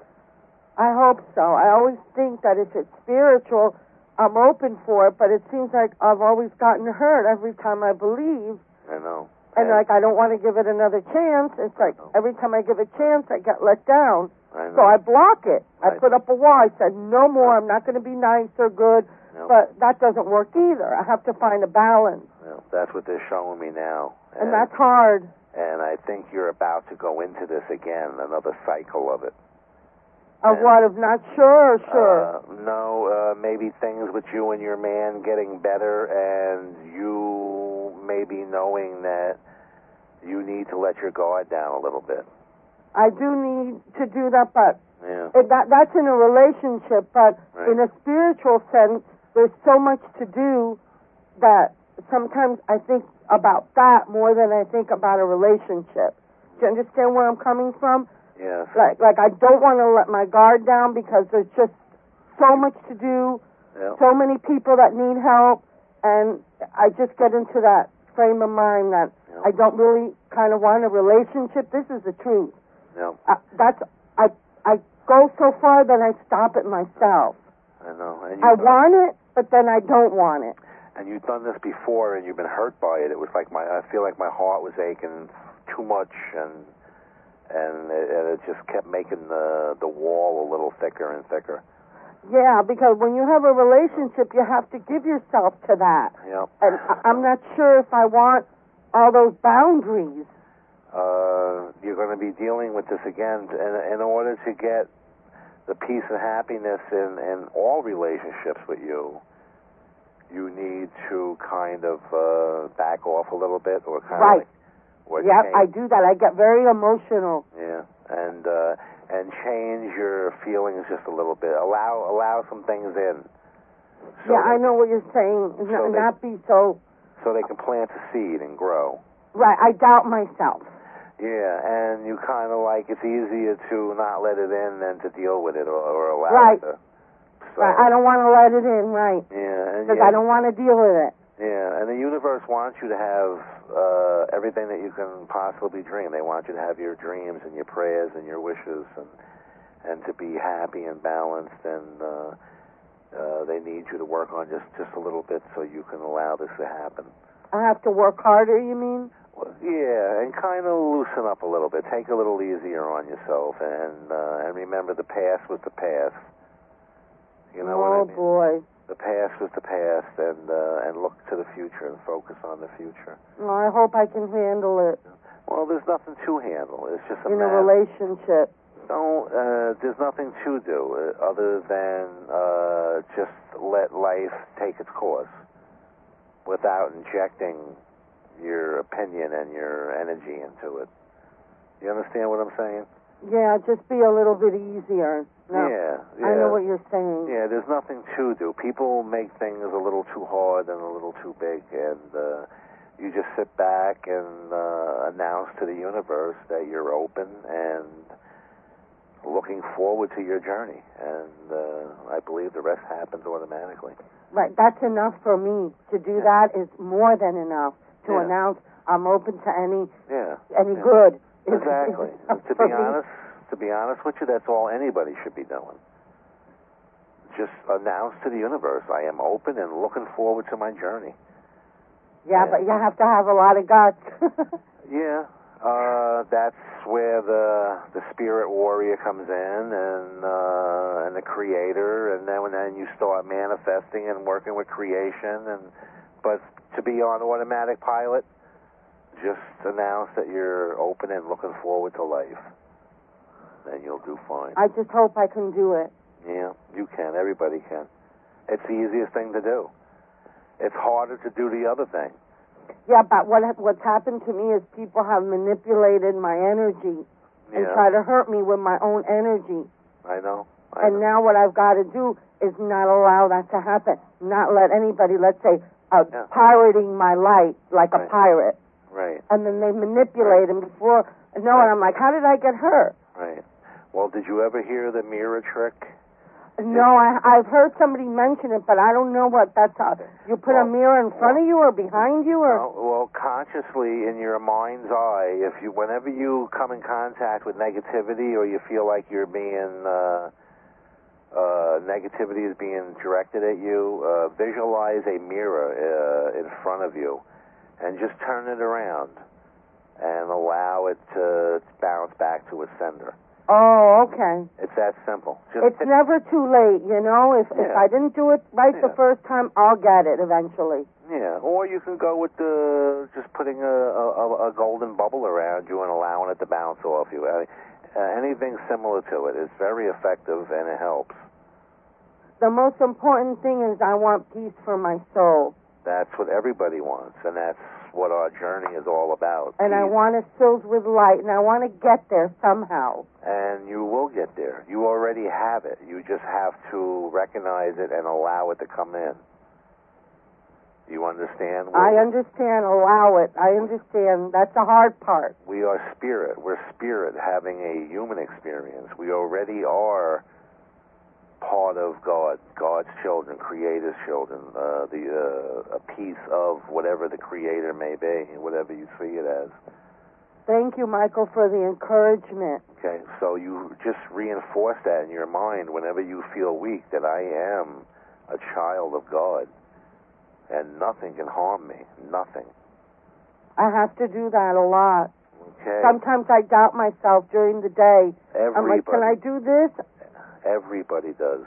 I hope so. I always think that if it's spiritual, I'm open for it, but it seems like I've always gotten hurt every time I believe. I know. And like, I don't want to give it another chance. It's like every time I give a chance, I get let down. I know. So I block it. Right. I put up a wall. I said, no more. I'm not going to be nice or good. No. But that doesn't work either. I have to find a balance. Well, that's what they're showing me now. And that's hard. And I think you're about to go into this again, another cycle of it. Of what? Of not sure or sure? No, maybe things with you and your man getting better, and you maybe knowing that you need to let your guard down a little bit. I do need to do that, but yeah. That's in a relationship. But right. in a spiritual sense, there's so much to do that sometimes I think about that more than I think about a relationship. Do you understand where I'm coming from? Yes. Like I don't want to let my guard down because there's just so much to do, so many people that need help, and I just get into that frame of mind that I don't really kind of want a relationship. This is the truth. No. I go so far that I stop it myself. I know. And I want it, but then I don't want it. And you've done this before, and you've been hurt by it. It was like I feel like my heart was aching too much, and it just kept making the wall a little thicker and thicker. Yeah, because when you have a relationship, you have to give yourself to that. Yeah. And I'm not sure if I want all those boundaries. You're going to be dealing with this again, in order to get the peace and happiness in all relationships with you. You need to kind of back off a little bit, or kind right. of yeah, I do that. I get very emotional. Yeah, and change your feelings just a little bit. Allow some things in. So I know what you're saying. Not be so. So they can plant a seed and grow. Right. I doubt myself. Yeah, and you kind of like it's easier to not let it in than to deal with it or allow it to. So, right. I don't want to let it in. Right. Yeah, because I don't want to deal with it. Yeah, and the universe wants you to have everything that you can possibly dream. They want you to have your dreams and your prayers and your wishes, and to be happy and balanced. And they need you to work on just a little bit so you can allow this to happen. I have to work harder, you mean? Well, yeah, and kind of loosen up a little bit. Take a little easier on yourself, and remember the past was the past. You know what I mean? Oh boy. The past was the past, and look to the future and focus on the future. Well, I hope I can handle it. Well, there's nothing to handle. It's just in a relationship. No, there's nothing to do other than just let life take its course without injecting your opinion and your energy into it. You understand what I'm saying? Yeah, just be a little bit easier. No, yeah. I know what you're saying. Yeah, there's nothing to do. People make things a little too hard and a little too big, and you just sit back and announce to the universe that you're open and looking forward to your journey, and I believe the rest happens automatically. Right, that's enough for me. To do that is more than enough to announce I'm open to any good. Exactly. To be honest with you, that's all anybody should be doing. Just announce to the universe, I am open and looking forward to my journey. Yeah, but you have to have a lot of guts. Yeah. That's where the spirit warrior comes in, and the creator, and then you start manifesting and working with creation. But to be on automatic pilot, just announce that you're open and looking forward to life, and you'll do fine. I just hope I can do it. Yeah, you can. Everybody can. It's the easiest thing to do. It's harder to do the other thing. Yeah, but what's happened to me is people have manipulated my energy and try to hurt me with my own energy. I know. Now what I've got to do is not allow that to happen. Not let anybody, let's say, pirating my light like a pirate. Right. And then they manipulate him before. No, and I'm like, how did I get hurt? Right. Well, did you ever hear the mirror trick? No, I've heard somebody mention it, but I don't know what that's. You put a mirror in front of you or behind you, or well, consciously in your mind's eye. Whenever you come in contact with negativity, or you feel like you're being negativity is being directed at you, visualize a mirror in front of you, and just turn it around and allow it to bounce back to its sender. Oh, okay. It's that simple. It's never too late, you know. If I didn't do it right the first time, I'll get it eventually. Yeah, or you can go with just putting a golden bubble around you and allowing it to bounce off you. Anything similar to it is very effective, and it helps. The most important thing is I want peace for my soul. That's what everybody wants, and that's what our journey is all about. And I want it filled with light, and I want to get there somehow. And you will get there. You already have it. You just have to recognize it and allow it to come in. You understand? I understand. Allow it. I understand. That's the hard part. We are spirit. We're spirit having a human experience. We already are part of God, God's children, Creator's children, a piece of whatever the Creator may be, whatever you see it as. Thank you, Michael, for the encouragement. Okay, so you just reinforce that in your mind whenever you feel weak, that I am a child of God, and nothing can harm me, nothing. I have to do that a lot. Okay. Sometimes I doubt myself during the day. Everybody. I'm like, can I do this? Everybody does.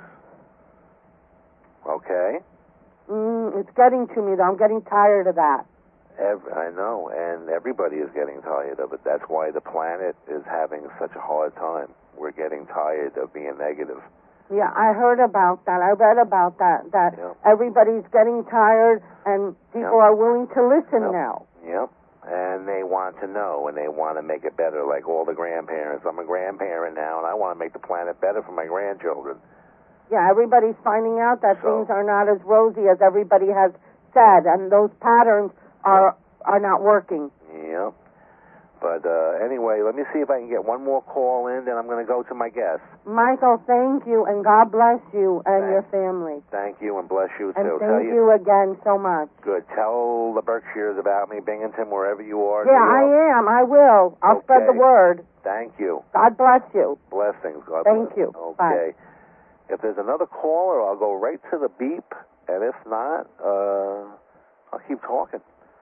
Okay? It's getting to me, though. I'm getting tired of that. I know, and everybody is getting tired of it. That's why the planet is having such a hard time. We're getting tired of being negative. Yeah, I heard about that. I read about that everybody's getting tired, and people are willing to listen now. Yep. And they want to know, and they want to make it better, like all the grandparents. I'm a grandparent now, and I want to make the planet better for my grandchildren. Yeah, everybody's finding out that things are not as rosy as everybody has said, and those patterns are not working. Yep. But anyway, let me see if I can get one more call in, then I'm going to go to my guest. Michael, thank you, and God bless you and your family. Thank you, and bless you, and too. Thank you again so much. Good. Tell the Berkshires about me, Binghamton, wherever you are. Yeah, I am. I will. I'll spread the word. Thank you. God bless you. Blessings. God Thank bless. you. Okay. Bye. If there's another caller, I'll go right to the beep, and if not, I'll keep talking.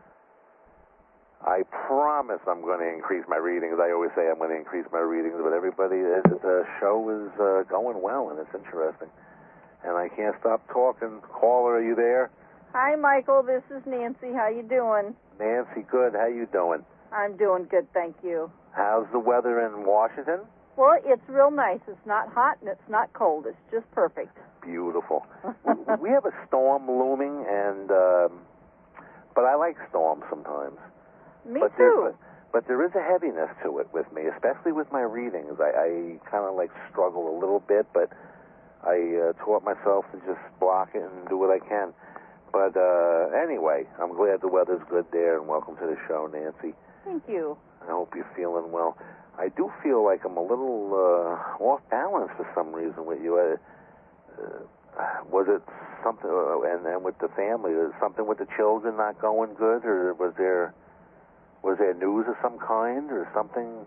I promise I'm going to increase my readings. I always say I'm going to increase my readings, but everybody, the show is going well, and it's interesting. And I can't stop talking. Caller, are you there? Hi, Michael. This is Nancy. How you doing? Nancy, good. How you doing? I'm doing good, thank you. How's the weather in Washington? Well, it's real nice. It's not hot and it's not cold. It's just perfect. Beautiful. We have a storm looming, and but I like storms sometimes. Me too. But there is a heaviness to it with me, especially with my readings. I kind of like struggle a little bit, but I taught myself to just block it and do what I can. But anyway, I'm glad the weather's good there, and welcome to the show, Nancy. Thank you. I hope you're feeling well. I do feel like I'm a little off balance for some reason with you. Was it something, and with the family, was it something with the children not going good, or was there news of some kind, or something?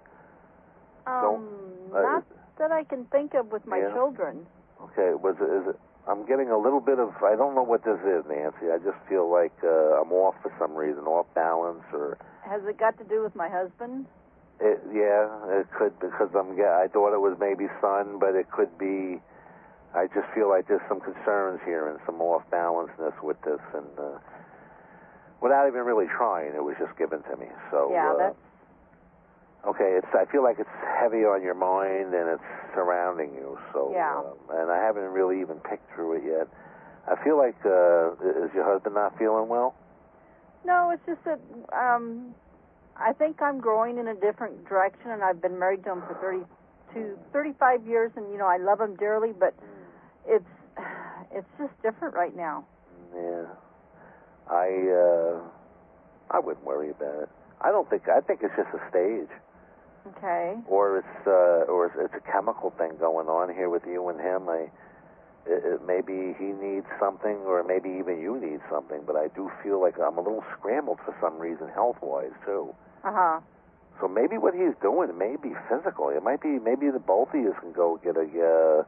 Not that I can think of with my children. Okay, is it? I'm getting a little bit of, I don't know what this is, Nancy. I just feel like I'm off for some reason, off balance, or... Has it got to do with my husband? It could, because I thought it was maybe son, but it could be, I just feel like there's some concerns here and some off balanceness with this, and without even really trying, it was just given to me. So that's... Okay, I feel like it's heavy on your mind and it's surrounding you. So and I haven't really even picked through it yet. I feel like is your husband not feeling well? No, it's just that I think I'm growing in a different direction, and I've been married to him for 35 years, and I love him dearly, but it's just different right now. Yeah. I wouldn't worry about it. I think it's just a stage. Okay. Or it's a chemical thing going on here with you and him. Maybe he needs something, or maybe even you need something. But I do feel like I'm a little scrambled for some reason, health-wise too. So maybe what he's doing may be physical. It might be maybe the both of you can go get a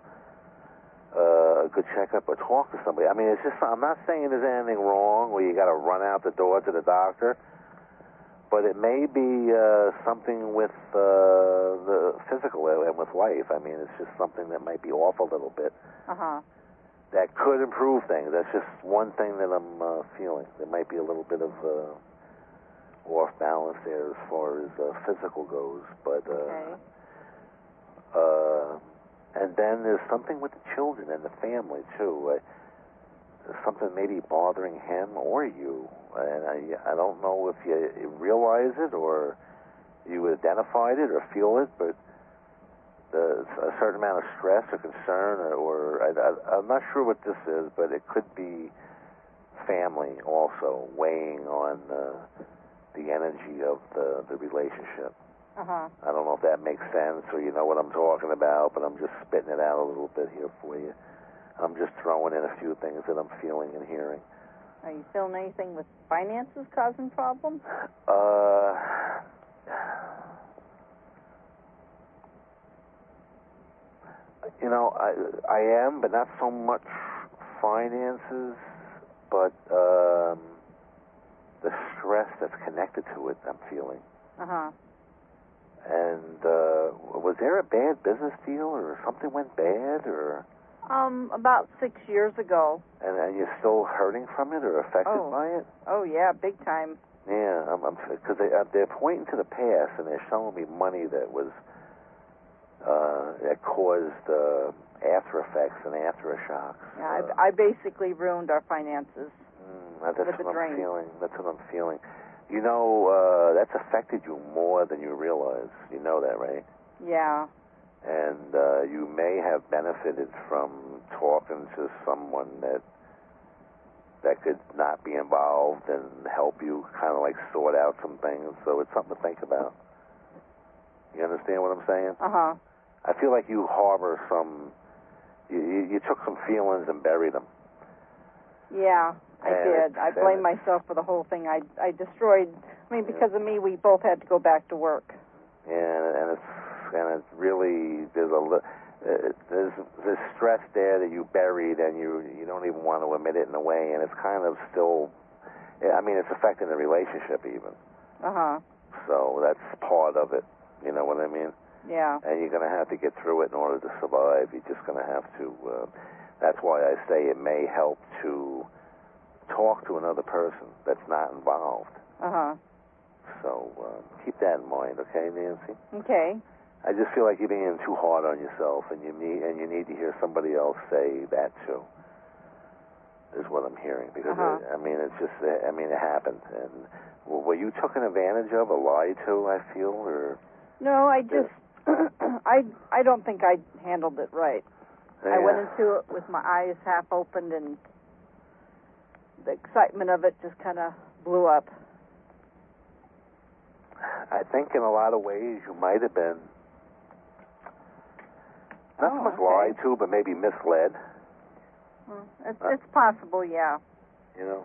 good checkup or talk to somebody. I mean, it's just, I'm not saying there's anything wrong where you got to run out the door to the doctor, but it may be something with the physical and with life. I mean, it's just something that might be off a little bit. That could improve things. That's just one thing that I'm feeling. There might be a little bit of off balance there as far as physical goes, but and then there's something with the children and the family too. Something maybe bothering him or you, and I don't know if you realize it or you identified it or feel it, but a certain amount of stress or concern, or I'm not sure what this is, but it could be family also weighing on the energy of the relationship. I don't know if that makes sense or you know what I'm talking about, but I'm just spitting it out a little bit here for you. I'm just throwing in a few things that I'm feeling and hearing. Are you feeling anything with finances causing problems? You know, I am, but not so much finances, but the stress that's connected to it, I'm feeling. And was there a bad business deal or something went bad or? About 6 years ago. And you're still hurting from it or affected by it? Oh, yeah, big time. Yeah, because they're pointing to the past and they're showing me money that was that caused after effects and aftershocks. Yeah, I basically ruined our finances. That's what I'm feeling. That's what I'm feeling. You know, that's affected you more than you realize. You know that, right? Yeah. And you may have benefited from talking to someone that could not be involved and help you kind of like sort out some things. So it's something to think about. You understand what I'm saying? I feel like you harbor some. You took some feelings and buried them. Yeah, I did. I blame myself for the whole thing. I destroyed. I mean, because of me, we both had to go back to work. Yeah, and it's really there's stress there that you buried and you don't even want to admit it in a way, and it's kind of still. I mean, it's affecting the relationship even. So that's part of it. You know what I mean? Yeah. And you're going to have to get through it in order to survive. You're just going to have to. That's why I say it may help to talk to another person that's not involved. So keep that in mind, okay, Nancy? Okay. I just feel like you're being too hard on yourself, and you need to hear somebody else say that too. Is what I'm hearing because I mean it's just it happened, and were you taken advantage of or lied to? I feel or no, I just I don't think I handled it right. Yeah. I went into it with my eyes half opened, and the excitement of it just kind of blew up. I think in a lot of ways you might have been not so much lied to, but maybe misled. It's possible, yeah. You know.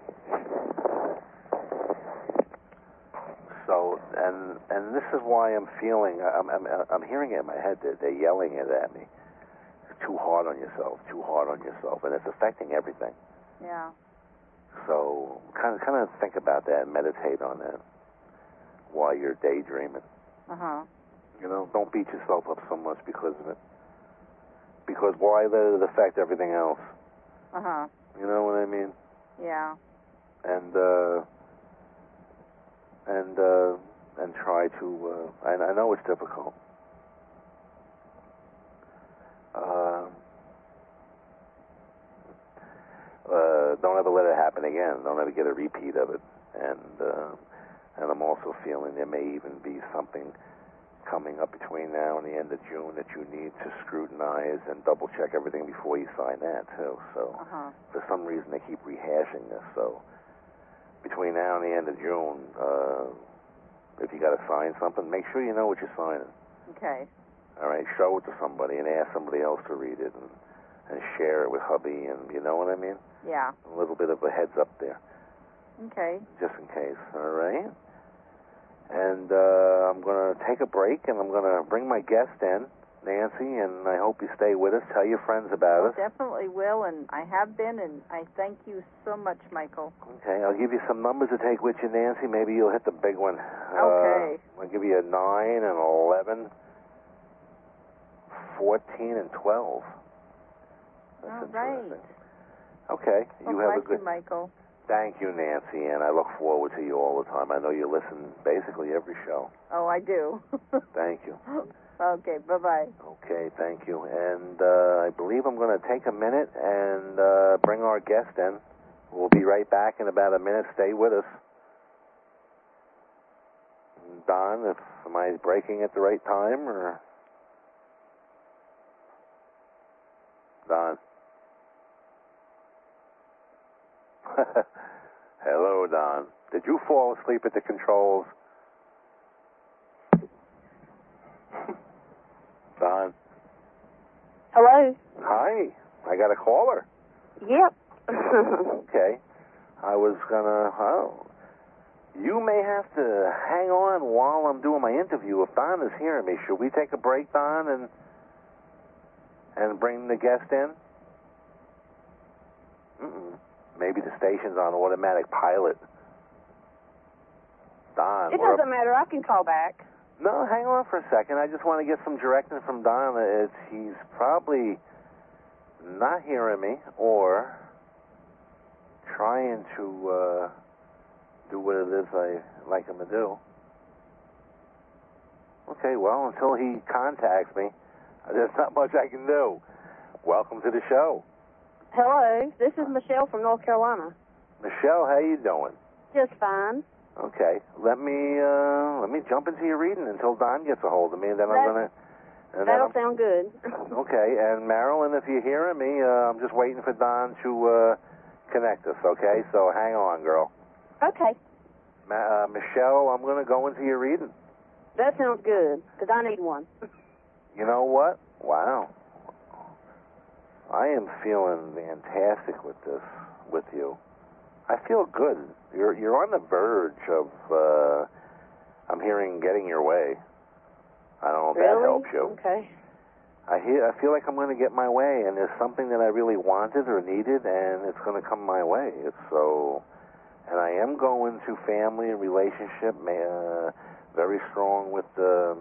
So, and this is why I'm feeling. I'm hearing it in my head. They're yelling it at me. Too hard on yourself. Too hard on yourself, and it's affecting everything. Yeah. So, kind of think about that and meditate on that while you're daydreaming. You know, don't beat yourself up so much because of it. Because why let it affect everything else? You know what I mean? Yeah. And try to. I know it's difficult. Don't ever let it happen again. Don't ever get a repeat of it. And I'm also feeling there may even be something coming up between now and the end of June that you need to scrutinize and double check everything before you sign that too. So for some reason they keep rehashing this. So between now and the end of June, if you got to sign something, make sure you know what you're signing. Okay. All right, show it to somebody and ask somebody else to read it and share it with hubby, and you know what I mean? Yeah. A little bit of a heads up there. Okay. Just in case, all right? And I'm going to take a break, and I'm going to bring my guest in, Nancy, and I hope you stay with us. Tell your friends about us. Definitely will, and I have been, and I thank you so much, Michael. Okay, I'll give you some numbers to take with you, Nancy. Maybe you'll hit the big one. Okay. I'll give you a 9 and 11, 14, and 12. That's all right. Okay, you have a good... Thank you, Michael. Thank you, Nancy, and I look forward to you all the time. I know you listen basically every show. Oh, I do. Thank you. Okay, bye-bye. Okay, thank you. And I believe I'm going to take a minute and bring our guest in. We'll be right back in about a minute. Stay with us. Don, am I breaking at the right time, or... Don? Hello, Don. Did you fall asleep at the controls? Don? Hello? Hi. I got a caller. Yep. Okay. I was gonna... Oh. You may have to hang on while I'm doing my interview. If Don is hearing me, should we take a break, Don, and bring the guest in? Maybe the station's on automatic pilot. Don. It doesn't matter. I can call back. No, hang on for a second. I just want to get some direction from Don. He's probably not hearing me or trying to do what it is I like him to do. Okay, well, until he contacts me, there's not much I can do. Welcome to the show. Hello, this is Michelle from North Carolina. Michelle, how you doing? Just fine. Okay, let me jump into your reading until Don gets a hold of me, and then I'm gonna. That'll sound good. Okay, and Marilyn, if you're hearing me, I'm just waiting for Don to connect us. Okay, so hang on, girl. Okay. Michelle, I'm gonna go into your reading. That sounds good, because I need one. You know what? Wow. I am feeling fantastic with this, with you. I feel good. You're on the verge of, I'm hearing, getting your way. I don't know if that helps you. Okay. I feel like I'm going to get my way, and there's something that I really wanted or needed, and it's going to come my way. And I am going to family and relationship, very strong with the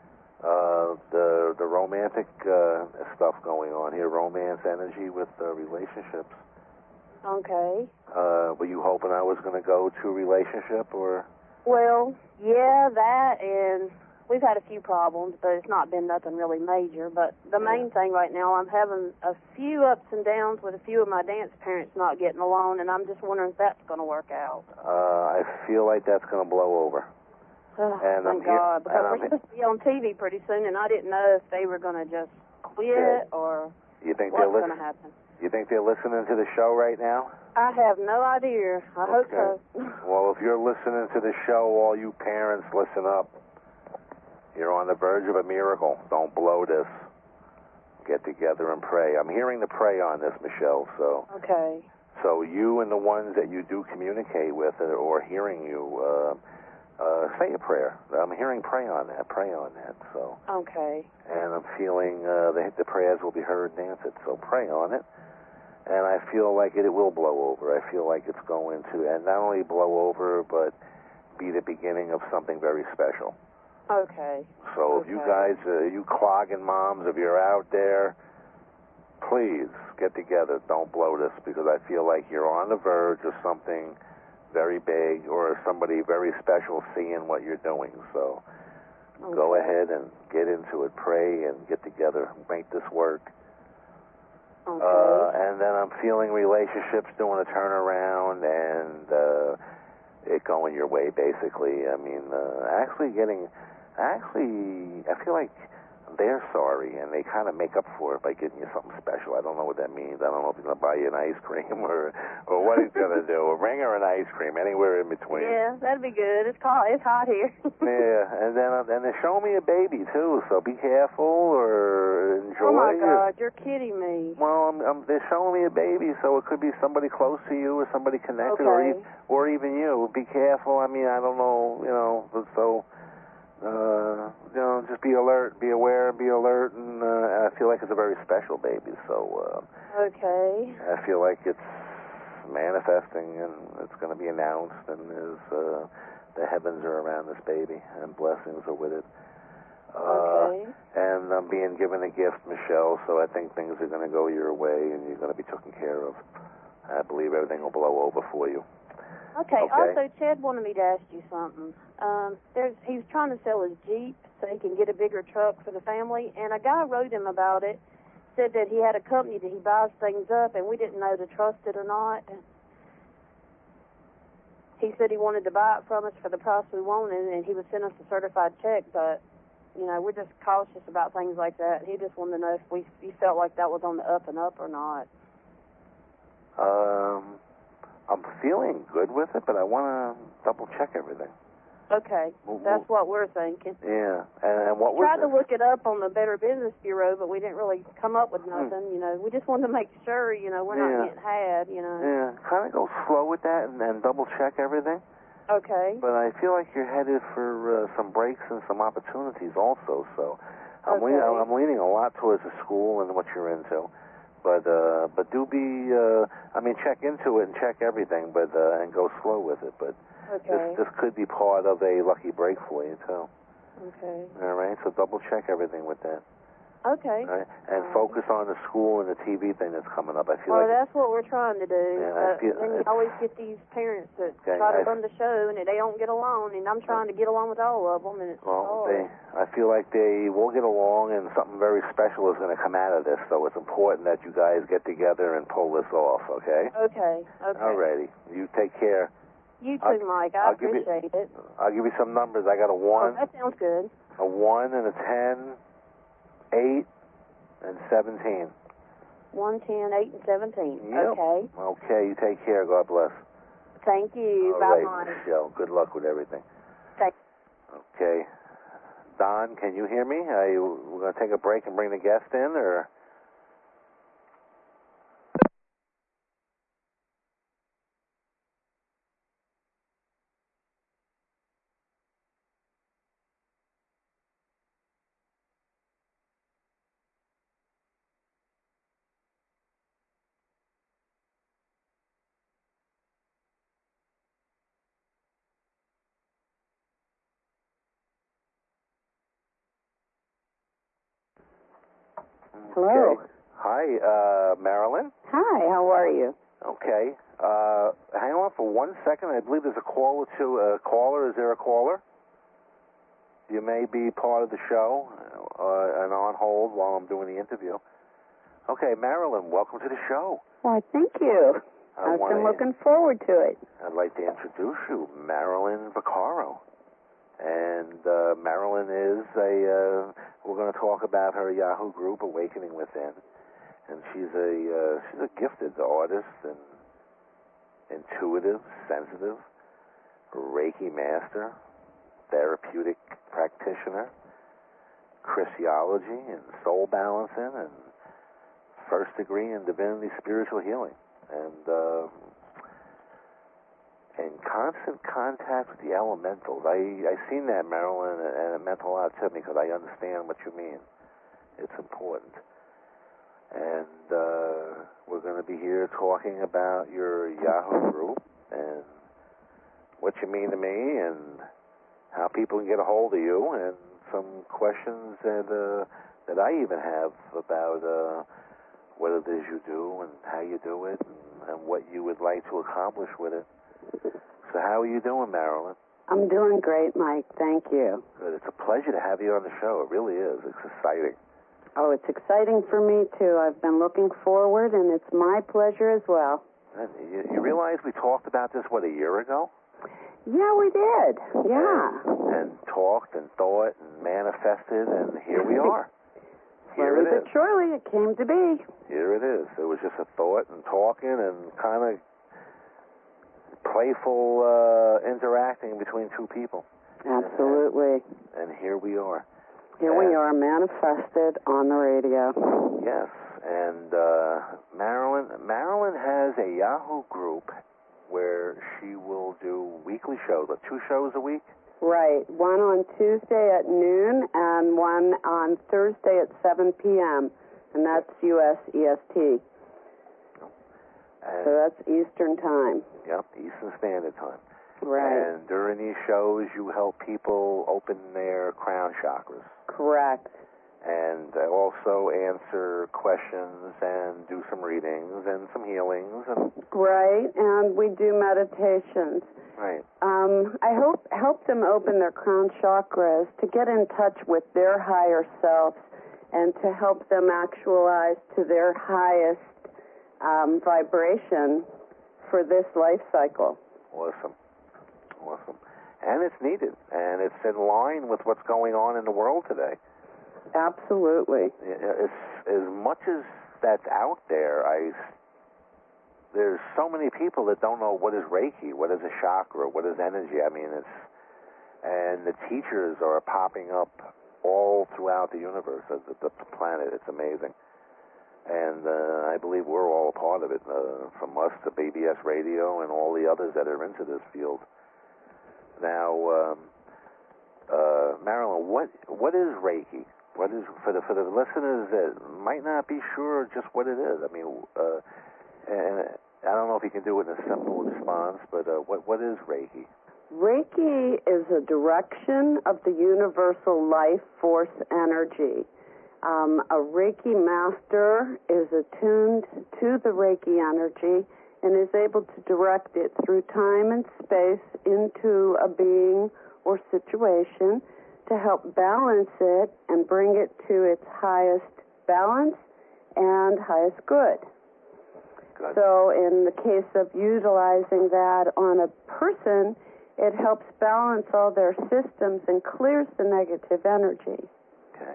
romantic stuff going on here, romance energy with relationships. Okay. Were you hoping I was going to go to a relationship, or? Well, yeah, that, and we've had a few problems, but it's not been nothing really major. But the main thing right now, I'm having a few ups and downs with a few of my dance parents not getting along, and I'm just wondering if that's going to work out. I feel like that's going to blow over. And thank God, because we're supposed to be on TV pretty soon, and I didn't know if they were going to just quit or what's going to happen. You think they're listening to the show right now? I have no idea. I hope so. Well, if you're listening to the show, all you parents, listen up. You're on the verge of a miracle. Don't blow this. Get together and pray. I'm hearing the pray on this, Michelle, so... Okay. So you and the ones that you do communicate with or hearing you... say a prayer. I'm hearing pray on that, so. Okay. And I'm feeling the prayers will be heard and answered, so pray on it. And I feel like it will blow over. I feel like it's going to, and not only blow over, but be the beginning of something very special. Okay. So if you guys, you clogging moms, if you're out there, please get together. Don't blow this, because I feel like you're on the verge of something very big or somebody very special seeing what you're doing. So go ahead and get into it. Pray and get together. Make this work. And then I'm feeling relationships doing a turnaround and it going your way, basically. I mean, I feel like they're sorry, and they kind of make up for it by getting you something special. I don't know what that means. I don't know if he's going to buy you an ice cream or what he's going to do. A ring or an ice cream, anywhere in between. Yeah, that'd be good. It's hot here. Yeah, and then they're showing me a baby too, so be careful or enjoy. Oh my God, you're kidding me. Well, they're showing me a baby, so it could be somebody close to you or somebody connected, Okay. or even you. Be careful. I mean, I don't know, so. Just be alert, be aware, be alert, and I feel like it's a very special baby, so Okay. I feel like it's manifesting, and it's going to be announced, and the heavens are around this baby, and blessings are with it. Okay. And I'm being given a gift, Michelle, so I think things are going to go your way, and you're going to be taken care of. I believe everything will blow over for you. Okay. Also, Chad wanted me to ask you something. He's trying to sell his Jeep so he can get a bigger truck for the family, and a guy wrote him about it, said that he had a company that he buys things up, and we didn't know to trust it or not. He said he wanted to buy it from us for the price we wanted, and he would send us a certified check, but, we're just cautious about things like that. He just wanted to know if he felt like that was on the up and up or not. I'm feeling good with it, but I want to double check everything. Okay, that's what we're thinking. Yeah, and what we tried to look it up on the Better Business Bureau, but we didn't really come up with nothing. We just wanted to make sure, we're not getting had. Yeah, kind of go slow with that and double check everything. Okay. But I feel like you're headed for some breaks and some opportunities also. So I'm leaning a lot towards the school and what you're into. But do be, check into it and check everything, but and go slow with it. But this could be part of a lucky break for you too. Okay. All right, so double check everything with that. Okay. All right, and focus on the school and the TV thing that's coming up. I feel like that's what we're trying to do. Yeah, then you always get these parents that try to run the show and they don't get along, and I'm trying to get along with all of them, and it's hard. I feel like they will get along, and something very special is going to come out of this. So it's important that you guys get together and pull this off. Okay. Okay. All righty. You take care. You too, Mike. I appreciate it. I'll give you some numbers. I got a 1. Oh, that sounds good. A 1 and a 10, 8, and 17. 1, 10, 8, and 17. Yep. Okay. Okay, you take care. God bless. Thank you. All Bye, right, Michelle. Good luck with everything. Thanks. Okay. Don, can you hear me? We're going to take a break and bring the guest in, or? Hello. Okay. Hi, Marilyn. Hi, how are you? Okay. Hang on for 1 second. I believe there's a call to a caller. Is there a caller? You may be part of the show and on hold while I'm doing the interview. Okay, Marilyn, welcome to the show. Why, thank you. I've been looking forward to it. I'd like to introduce you, Marilyn Vaccaro. And Marilyn is we're going to talk about her Yahoo group, Awakening Within. And she's a gifted artist and intuitive, sensitive, Reiki master, therapeutic practitioner, Christology and soul balancing, and first degree in divinity spiritual healing. And in constant contact with the elementals. I seen that, Marilyn, and it meant a lot to me because I understand what you mean. It's important. And we're going to be here talking about your Yahoo group and what you mean to me and how people can get a hold of you, and some questions that I even have about what it is you do and how you do it and what you would like to accomplish with it. So how are you doing, Marilyn? I'm doing great, Mike. Thank you. Good. It's a pleasure to have you on the show. It really is. It's exciting. Oh, it's exciting for me, too. I've been looking forward, and it's my pleasure as well. And you realize we talked about this, a year ago? Yeah, we did. Yeah. And talked and thought and manifested, and here we are. here slowly but surely it came to be. Here it is. It was just a thought and talking and kind of playful interacting between two people. Absolutely. And here we are. Here we are, manifested on the radio. Yes, and Marilyn has a Yahoo group where she will do weekly shows, 2 shows a week? Right. One on Tuesday at noon and one on Thursday at 7 p.m., and that's U.S. EST. So that's Eastern Time. Yep, Eastern Standard Time. Right. And during these shows, you help people open their crown chakras. Correct. And also answer questions and do some readings and some healings. Right, and we do meditations. Right. I help them open their crown chakras to get in touch with their higher selves and to help them actualize to their highest vibration for this life cycle. Awesome. And it's needed, and it's in line with what's going on in the world today. Absolutely. It's, as much as that's out there, there's so many people that don't know what is Reiki, what is a chakra, what is energy. I mean, and the teachers are popping up all throughout the universe, the planet. It's amazing. And I believe we're all a part of it, from us to BBS Radio and all the others that are into this field. Now, Marilyn, what is Reiki? What is, for the listeners that might not be sure just what it is? I mean, and I don't know if you can do it in a simple response, but what is Reiki? Reiki is a direction of the universal life force energy. A Reiki master is attuned to the Reiki energy and is able to direct it through time and space into a being or situation to help balance it and bring it to its highest balance and highest good. So in the case of utilizing that on a person, it helps balance all their systems and clears the negative energy. Okay.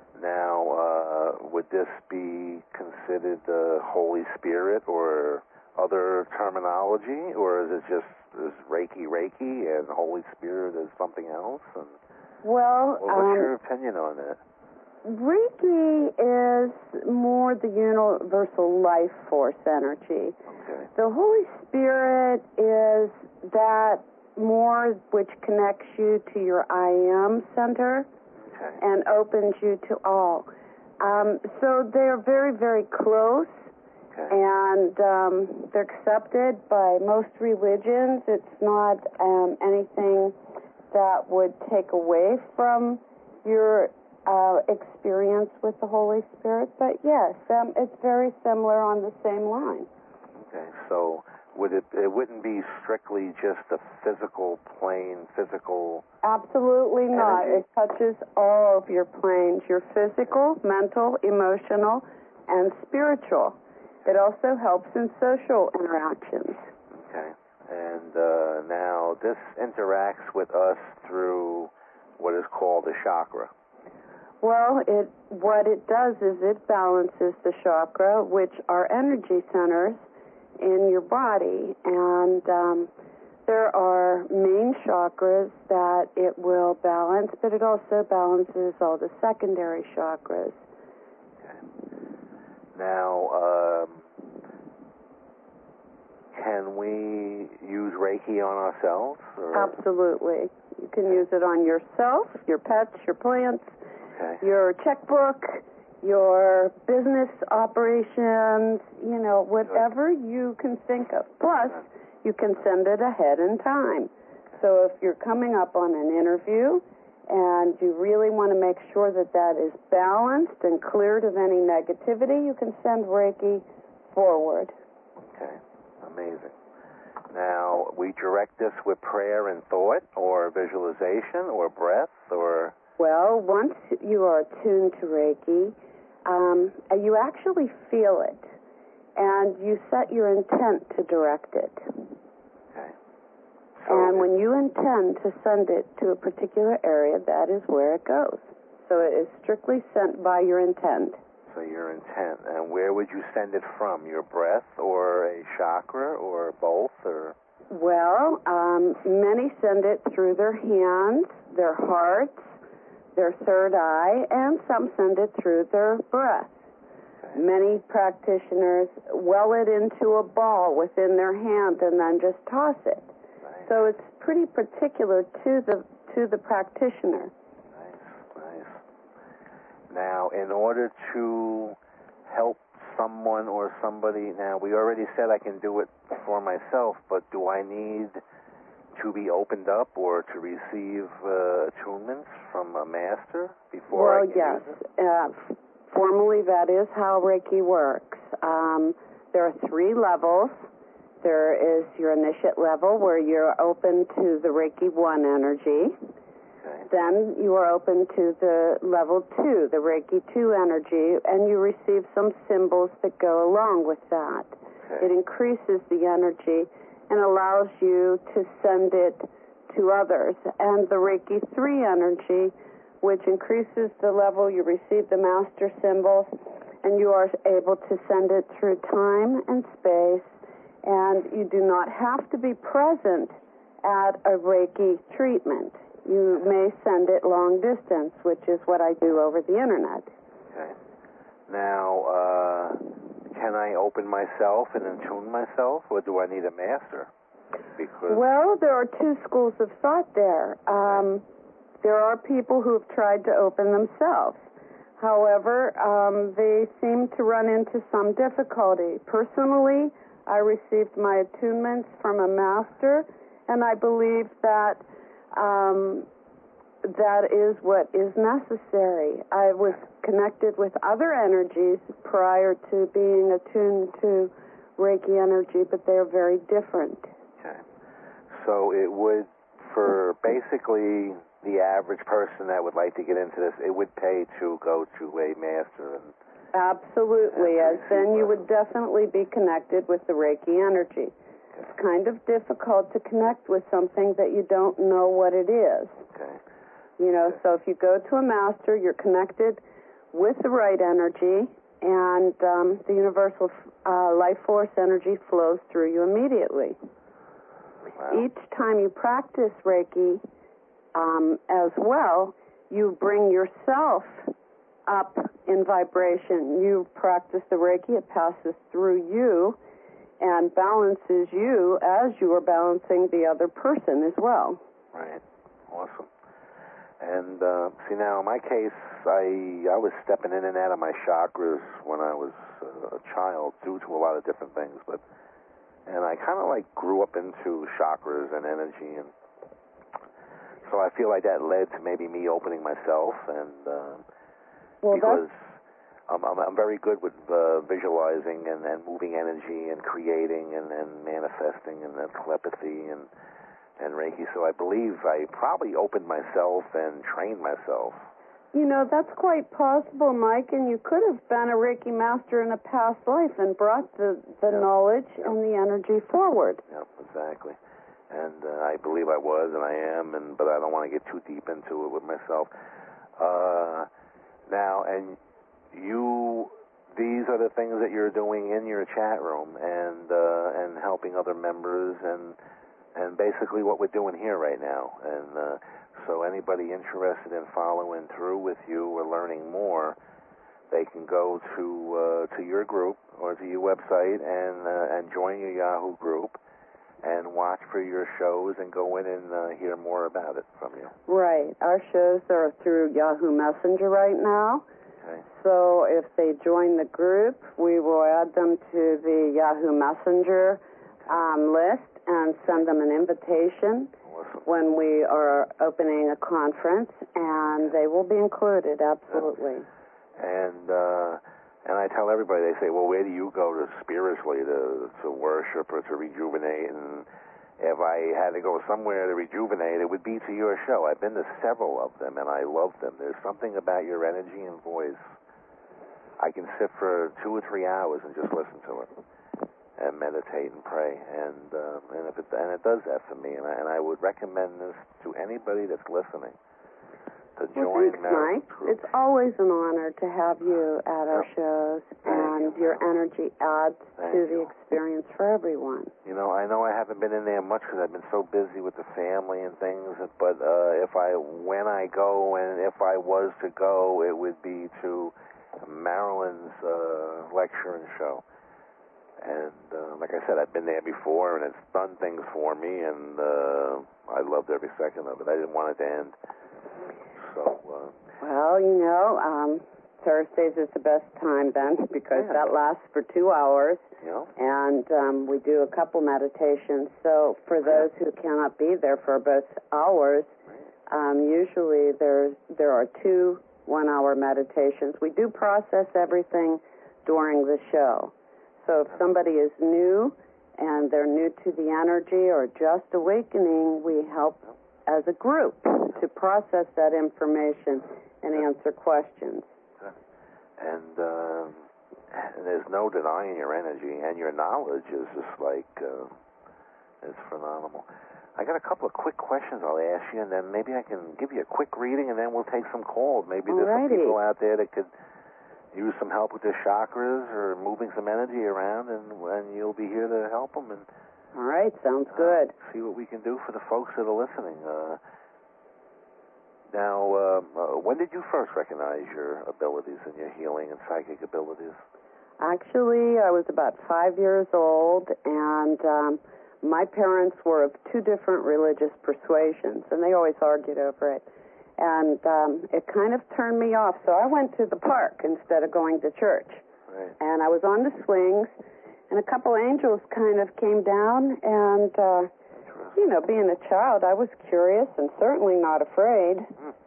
Now, would this be considered the Holy Spirit or other terminology, or is it just is Reiki and Holy Spirit is something else? And well, what's your opinion on that? Reiki is more the universal life force energy. Okay. The Holy Spirit is that more which connects you to your I am center. Okay. And opens you to all. So they're very, very close, okay. And they're accepted by most religions. It's not anything that would take away from your experience with the Holy Spirit. But yes, it's very similar on the same line. Okay, so it wouldn't be strictly just a physical plane, physical... Absolutely not. energy? It touches all of your planes, your physical, mental, emotional, and spiritual. It also helps in social interactions. Okay. And now this interacts with us through what is called a chakra. Well, what it does is it balances the chakra, which are energy centers in your body, and there are main chakras that it will balance, but it also balances all the secondary chakras. Okay. Now, can we use Reiki on ourselves? Or? Absolutely. You can use it on yourself, your pets, your plants, okay. your checkbook, your business operations, whatever you can think of. Plus, you can send it ahead in time. So if you're coming up on an interview and you really want to make sure that that is balanced and cleared of any negativity, you can send Reiki forward. Okay, amazing. Now, we direct this with prayer and thought or visualization or breath or... Well, once you are attuned to Reiki, you actually feel it, and you set your intent to direct it. Okay. And when you intend to send it to a particular area, that is where it goes. So it is strictly sent by your intent. So your intent. And where would you send it from? Your breath or a chakra or both? Or Well, many send it through their hands, their hearts, their third eye, and some send it through their breath. Okay. Many practitioners well it into a ball within their hand and then just toss it. Nice. So it's pretty particular to the practitioner. Nice. Now, in order to help someone or somebody, now we already said I can do it for myself, but do I need to be opened up or to receive attunements from a master before I can yes. use it? Formally, that is how Reiki works. There are 3 levels. There is your initiate level where you're open to the Reiki 1 energy. Okay. Then you are open to the level 2, the Reiki 2 energy, and you receive some symbols that go along with that. Okay. It increases the energy and allows you to send it to others. And the Reiki 3 energy, which increases the level, you receive the master symbols, and you are able to send it through time and space, and you do not have to be present at a Reiki treatment. You may send it long distance, which is what I do over the internet. Okay. Now, can I open myself and attune myself, or do I need a master? Because Well, there are 2 schools of thought there. There are people who have tried to open themselves. However, they seem to run into some difficulty. Personally, I received my attunements from a master, and I believe that that is what is necessary. I was connected with other energies prior to being attuned to Reiki energy, but they are very different. Okay. So it would, for basically the average person that would like to get into this, it would pay to go to a master. And Absolutely, as then you would definitely be connected with the Reiki energy. It's kind of difficult to connect with something that you don't know what it is. Okay. You know, so if you go to a master, you're connected with the right energy, and the universal life force energy flows through you immediately. Wow. Each time you practice Reiki as well, you bring yourself up in vibration. You practice the Reiki, it passes through you and balances you as you are balancing the other person as well. Right. Awesome. And see, now in my case, I was stepping in and out of my chakras when I was a child due to a lot of different things, and I kind of like grew up into chakras and energy, and so I feel like that led to maybe me opening myself, and because I'm very good with visualizing and moving energy and creating and manifesting and telepathy and Reiki. So I believe I probably opened myself and trained myself. You know, that's quite possible, Mike, and you could have been a Reiki master in a past life and brought the knowledge and the energy forward. Yeah, exactly. And I believe I was, and I am, but I don't want to get too deep into it with myself. Now, and these are the things that you're doing in your chat room and helping other members and basically what we're doing here right now. And so anybody interested in following through with you or learning more, they can go to your group or to your website and join your Yahoo group and watch for your shows and go in and hear more about it from you. Right. Our shows are through Yahoo Messenger right now. Okay. So if they join the group, we will add them to the Yahoo Messenger list and send them an invitation when we are opening a conference, and they will be included, absolutely. And I tell everybody, they say, well, where do you go to spiritually to worship or to rejuvenate? And if I had to go somewhere to rejuvenate, it would be to your show. I've been to several of them, and I love them. There's something about your energy and voice. I can sit for 2 or 3 hours and just listen to it and meditate and pray, and it does that for me, and I would recommend this to anybody that's listening. to join. Thanks, Mike. It's always an honor to have you at our shows, and your energy adds to the experience for everyone. You know I haven't been in there much because I've been so busy with the family and things, but when I go, and if I was to go, it would be to Marilyn's lecture and show. And like I said, I've been there before, and it's done things for me, and I loved every second of it. I didn't want it to end. So, well, Thursdays is the best time then, because that lasts for 2 hours, and we do a couple meditations. So for those who cannot be there for both hours, usually there are 2 one-hour meditations. We do process everything during the show. So if somebody is new and they're new to the energy or just awakening, we help as a group to process that information and answer questions. And there's no denying your energy, and your knowledge is just like, it's phenomenal. I got a couple of quick questions I'll ask you, and then maybe I can give you a quick reading, and then we'll take some calls. Maybe there's some people out there that could use some help with their chakras or moving some energy around, and you'll be here to help them. And all right, sounds good. See what we can do for the folks that are listening. Now, when did you first recognize your abilities and your healing and psychic abilities? Actually, I was about 5 years old, and my parents were of 2 different religious persuasions, and they always argued over it. And it kind of turned me off, so I went to the park instead of going to church. Right. And I was on the swings, and a couple angels kind of came down, and being a child, I was curious and certainly not afraid.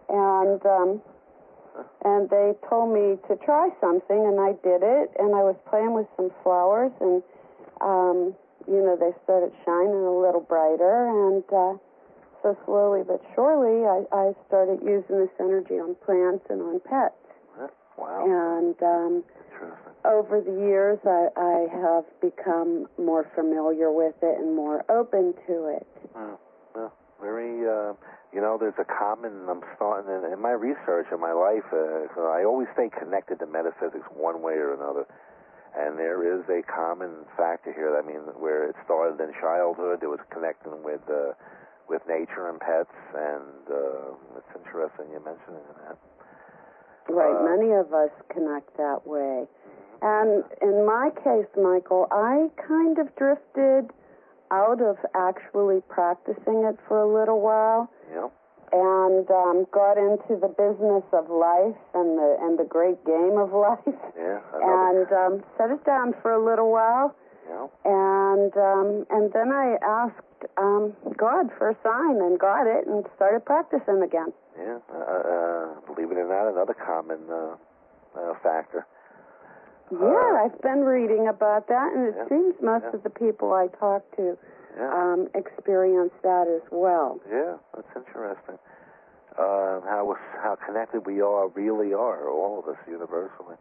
And they told me to try something, and I did it, and I was playing with some flowers, and they started shining a little brighter, and so slowly but surely I started using this energy on plants and on pets. Wow. And over the years I have become more familiar with it and more open to it. Well, very, there's a common, I'm starting in my research in my life, so I always stay connected to metaphysics one way or another. And there is a common factor here. I mean, where it started in childhood, it was connecting with nature and pets, and it's interesting you mentioning that. Right, many of us connect that way. And in my case, Michael, I kind of drifted out of actually practicing it for a little while. Yep. And got into the business of life and the great game of life. Yeah. And set it down for a little while. Yeah. And then I asked God for a sign and got it and started practicing again. Yeah. Believe it or not, another common factor. Yeah, I've been reading about that, and it seems most of the people I talk to experience that as well. Yeah, that's interesting. How connected we really are, all of us, universally.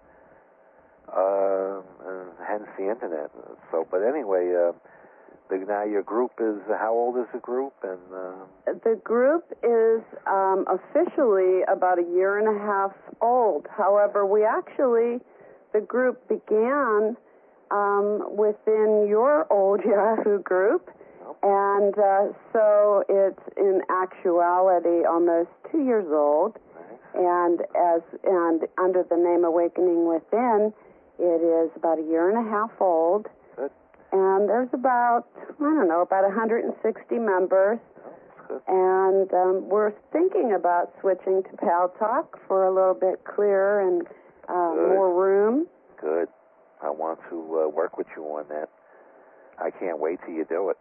And hence the internet. So, but anyway, now your group is, how old is the group? And the group is officially about 1.5 years old. However, the group began within your old Yahoo group, and so it's in actuality almost 2 years old. And under the name Awakening Within, it is about 1.5 years old. Good. And there's about 160 members. Good. And we're thinking about switching to Pal Talk for a little bit clearer and more room. Good. I want to work with you on that. I can't wait till you do it.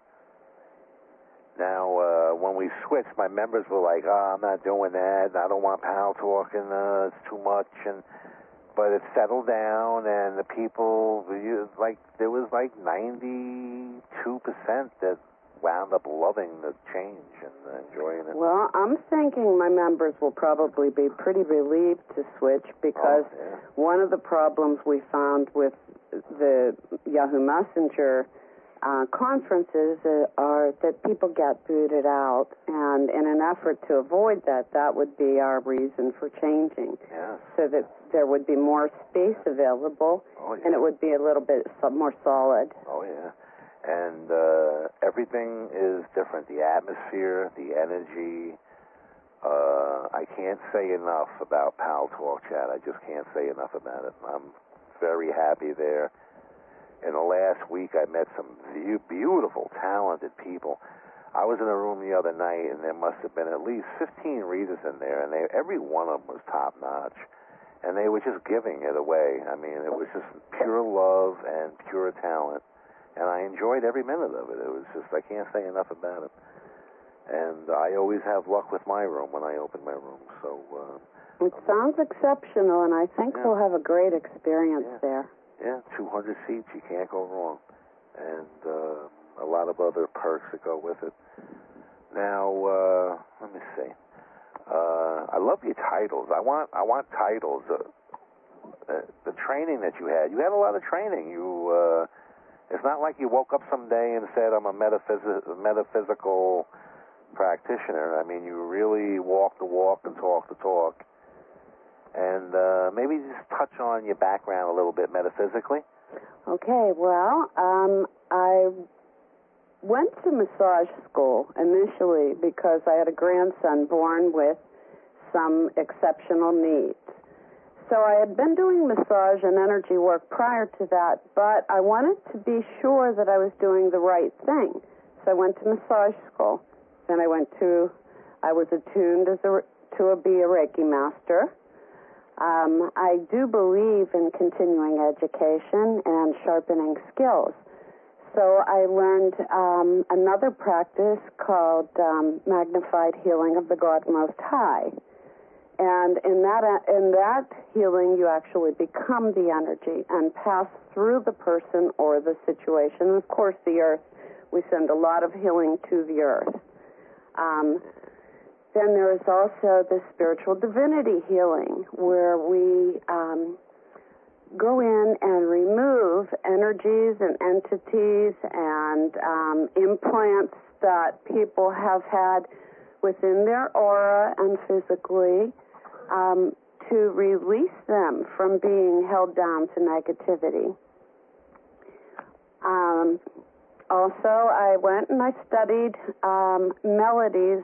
Now, when we switched, my members were like, I'm not doing that. I don't want Pal Talking. It's too much. But it settled down, and the people, there was 92% that wound up loving the change and enjoying it. Well, I'm thinking my members will probably be pretty relieved to switch, because one of the problems we found with the Yahoo Messenger conferences are that people get booted out, and in an effort to avoid that, that would be our reason for changing. Yes. So that there would be more space available, and it would be a little bit more solid. Oh, yeah. And everything is different. The atmosphere, the energy. I can't say enough about Pal Talk Chat. I just can't say enough about it. I'm very happy there. In the last week, I met some beautiful, talented people. I was in a room the other night, and there must have been at least 15 readers in there, and every one of them was top-notch. And they were just giving it away. I mean, it was just pure love and pure talent. And I enjoyed every minute of it. It was just, I can't say enough about it. And I always have luck with my room when I open my room. So it sounds exceptional, and I think we'll have a great experience there. Yeah, 200 seats. You can't go wrong. And a lot of other perks that go with it. Now, let me see. I love your titles. I want titles. The training that you had a a lot of training. It's not like you woke up someday and said, I'm a metaphysical practitioner. I mean, you really walk the walk and talk the talk. And maybe just touch on your background a little bit metaphysically. Okay, well, I went to massage school initially because I had a grandson born with some exceptional needs. So I had been doing massage and energy work prior to that, but I wanted to be sure that I was doing the right thing. So I went to massage school. Then I was attuned to be a Reiki master. I do believe in continuing education and sharpening skills. So I learned another practice called Magnified Healing of the God Most High. And in that healing, you actually become the energy and pass through the person or the situation. And of course, the earth, we send a lot of healing to the earth. Then there is also the spiritual divinity healing, where we go in and remove energies and entities and implants that people have had within their aura and physically, to release them from being held down to negativity. Also, I went and I studied melodies,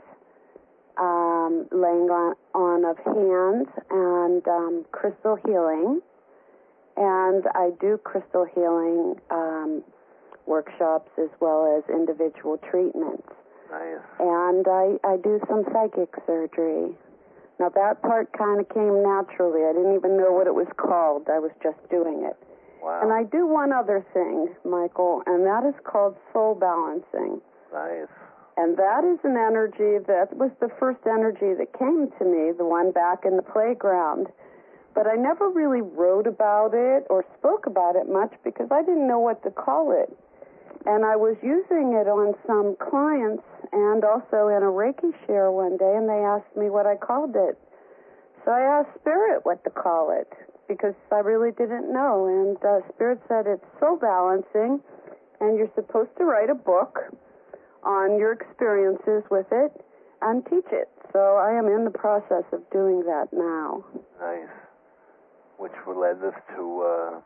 laying on of hands and crystal healing. And I do crystal healing workshops as well as individual treatments. Nice. And I do some psychic surgery. Now, that part kind of came naturally. I didn't even know what it was called. I was just doing it. Wow. And I do one other thing, Michael, and that is called soul balancing. Nice. And that is an energy that was the first energy that came to me, the one back in the playground. But I never really wrote about it or spoke about it much because I didn't know what to call it. And I was using it on some clients and also in a Reiki share one day, and they asked me what I called it. So I asked Spirit what to call it because I really didn't know. And Spirit said it's soul balancing, and you're supposed to write a book on your experiences with it and teach it. So I am in the process of doing that now. Nice. Which led us to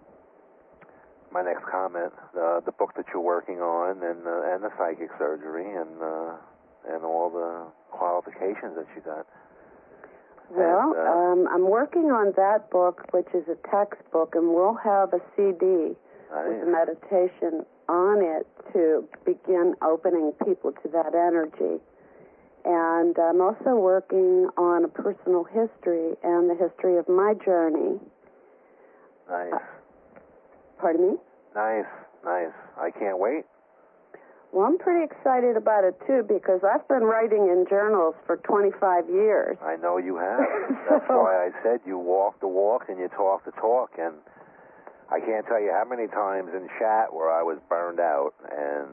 my next comment, the book that you're working on, and the psychic surgery, and all the qualifications that you got. Well, I'm working on that book, which is a textbook, and we'll have a CD with a meditation on it to begin opening people to that energy. And I'm also working on a personal history and the history of my journey. Nice. Pardon me? Nice. I can't wait. Well, I'm pretty excited about it, too, because I've been writing in journals for 25 years. I know you have. That's why I said you walk the walk and you talk the talk. And I can't tell you how many times in chat where I was burned out and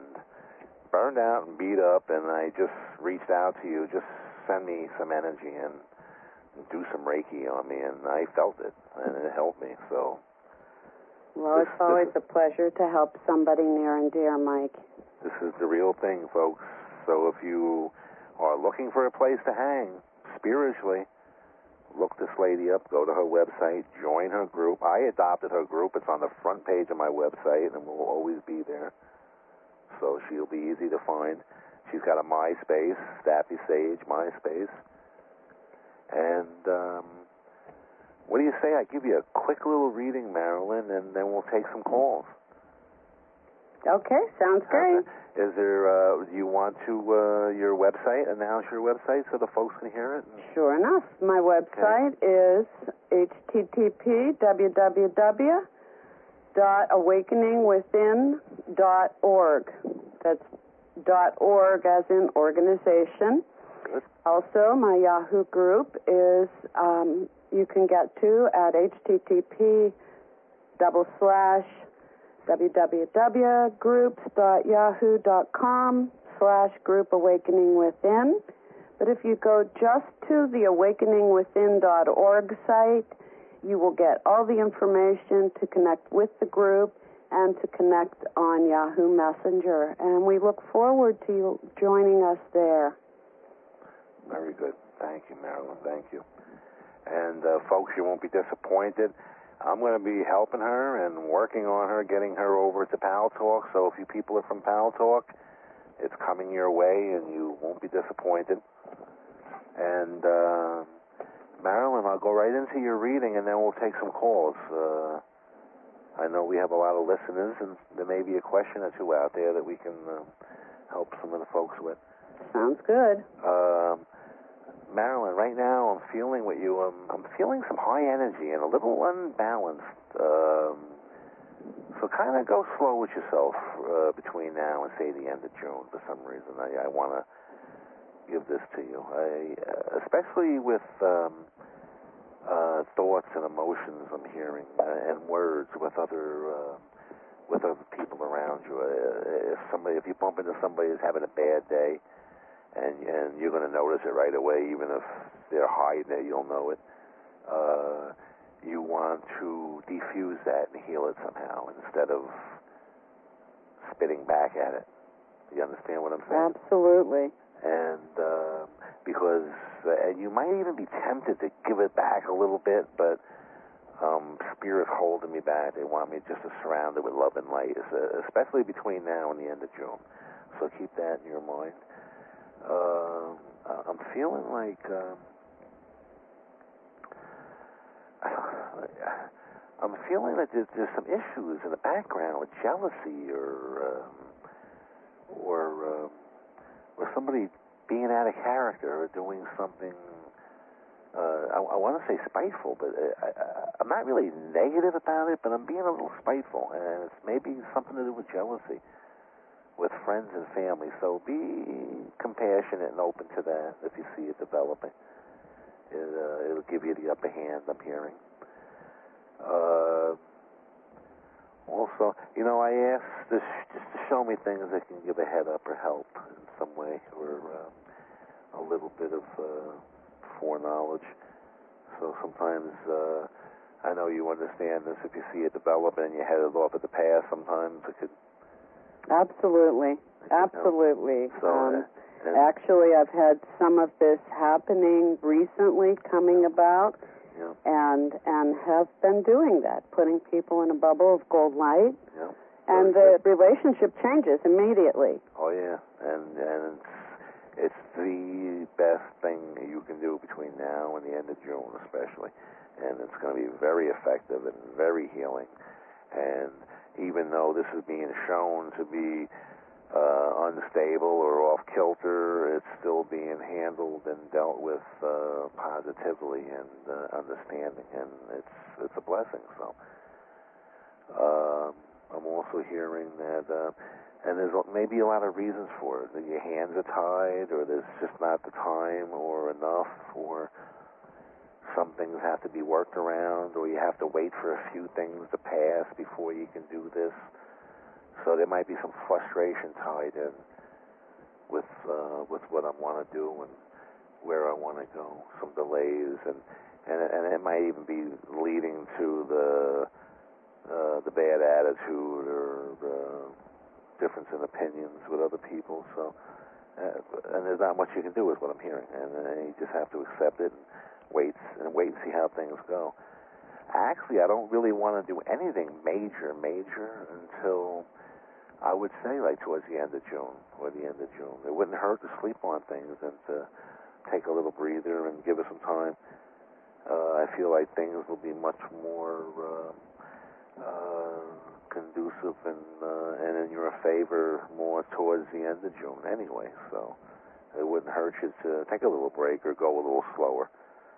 beat up, and I just reached out to you, just send me some energy and do some Reiki on me, and I felt it, and it helped me. So Well, it's always a pleasure to help somebody near and dear, Mike. This is the real thing, folks. So if you are looking for a place to hang spiritually, look this lady up, go to her website, join her group. I adopted her group. It's on the front page of my website and will always be there. So she'll be easy to find. She's got a MySpace, Staffy Sage MySpace. And what do you say I give you a quick little reading, Marilyn, and then we'll take some calls? Okay, sounds great. Is there, do you want to, your website, announce your website so the folks can hear it? Sure enough. My website is http://awakeningwithin.org. That's .org as in organization. Good. Also, my Yahoo group is, you can get to at http://www.groups.yahoo.com/group Awakening Within. But if you go just to the awakeningwithin.org site, you will get all the information to connect with the group and to connect on Yahoo Messenger. And we look forward to you joining us there. Very good. Thank you, Marilyn. Thank you. And folks, you won't be disappointed. I'm going to be helping her and working on her, getting her over to Pal Talk. So if you people are from Pal Talk, it's coming your way, and you won't be disappointed. And Marilyn, I'll go right into your reading, and then we'll take some calls. I know we have a lot of listeners, and there may be a question or two out there that we can help some of the folks with. Sounds good. Marilyn, right now I'm feeling what you, I'm feeling some high energy and a little unbalanced. So kind of go slow with yourself between now and, say, the end of June. For some reason, I want to give this to you. Especially with thoughts and emotions I'm hearing and words with other people around you. If you bump into somebody who's having a bad day, and you're going to notice it right away, even if they're hiding it, you'll know it. You want to defuse that and heal it somehow instead of spitting back at it. Do you understand what I'm saying? Absolutely. And because, and you might even be tempted to give it back a little bit, but Spirit's holding me back. They want me just to surround it with love and light, especially between now and the end of June. So keep that in your mind. I'm feeling like there's some issues in the background with jealousy or somebody being out of character or doing something. I want to say spiteful, but I'm not really negative about it. But I'm being a little spiteful, and it's maybe something to do with jealousy with friends and family. So be compassionate and open to that if you see it developing. It'll give you the upper hand, I'm hearing. Also, I asked this just to show me things that can give a head up or help in some way, or a little bit of foreknowledge. So sometimes, I know you understand this, if you see it developing and you're headed off at the pass, sometimes it could... Absolutely. Absolutely. So, actually, I've had some of this happening recently, coming about, and have been doing that, putting people in a bubble of gold light, and the relationship changes immediately. Oh, yeah, and it's the best thing you can do between now and the end of June, especially, and it's going to be very effective and very healing, and even though this is being shown to be unstable or off-kilter, it's still being handled and dealt with positively and understanding, and it's a blessing. So I'm also hearing that, and there's maybe a lot of reasons for it, that your hands are tied, or there's just not the time or enough, or some things have to be worked around, or you have to wait for a few things to pass before you can do this. So there might be some frustration tied in with what I want to do and where I want to go. Some delays, and it might even be leading to the the bad attitude or difference in opinions with other people. So, and there's not much you can do, is what I'm hearing, and you just have to accept it and wait and see how things go. Actually, I don't really want to do anything major until I would say like towards the end of June or the end of June. It wouldn't hurt to sleep on things and to take a little breather and give it some time. I feel like things will be much more conducive and in your favor more towards the end of June anyway. So it wouldn't hurt you to take a little break or go a little slower.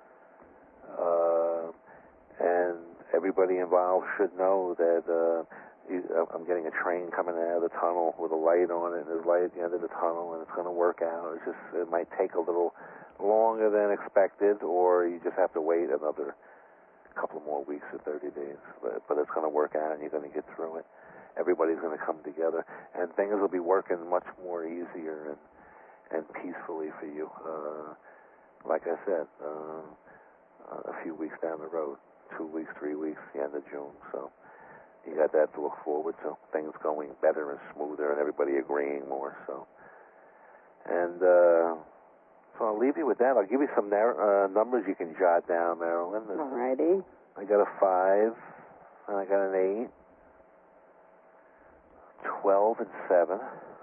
And everybody involved should know that I'm getting a train coming out of the tunnel with a light on it, and there's light at the end of the tunnel, and it's going to work out. It might take a little longer than expected, or you just have to wait another couple more weeks or 30 days. But it's going to work out, and you're going to get through it. Everybody's going to come together, and things will be working much more easier and peacefully for you. Like I said, a few weeks down the road, 2 weeks, 3 weeks, the end of June. So you got that to look forward to. Things going better and smoother, and everybody agreeing more. So, and so I'll leave you with that. I'll give you some numbers you can jot down, Marilyn. All righty. I got a 5, and I got an 8, 12, and 7.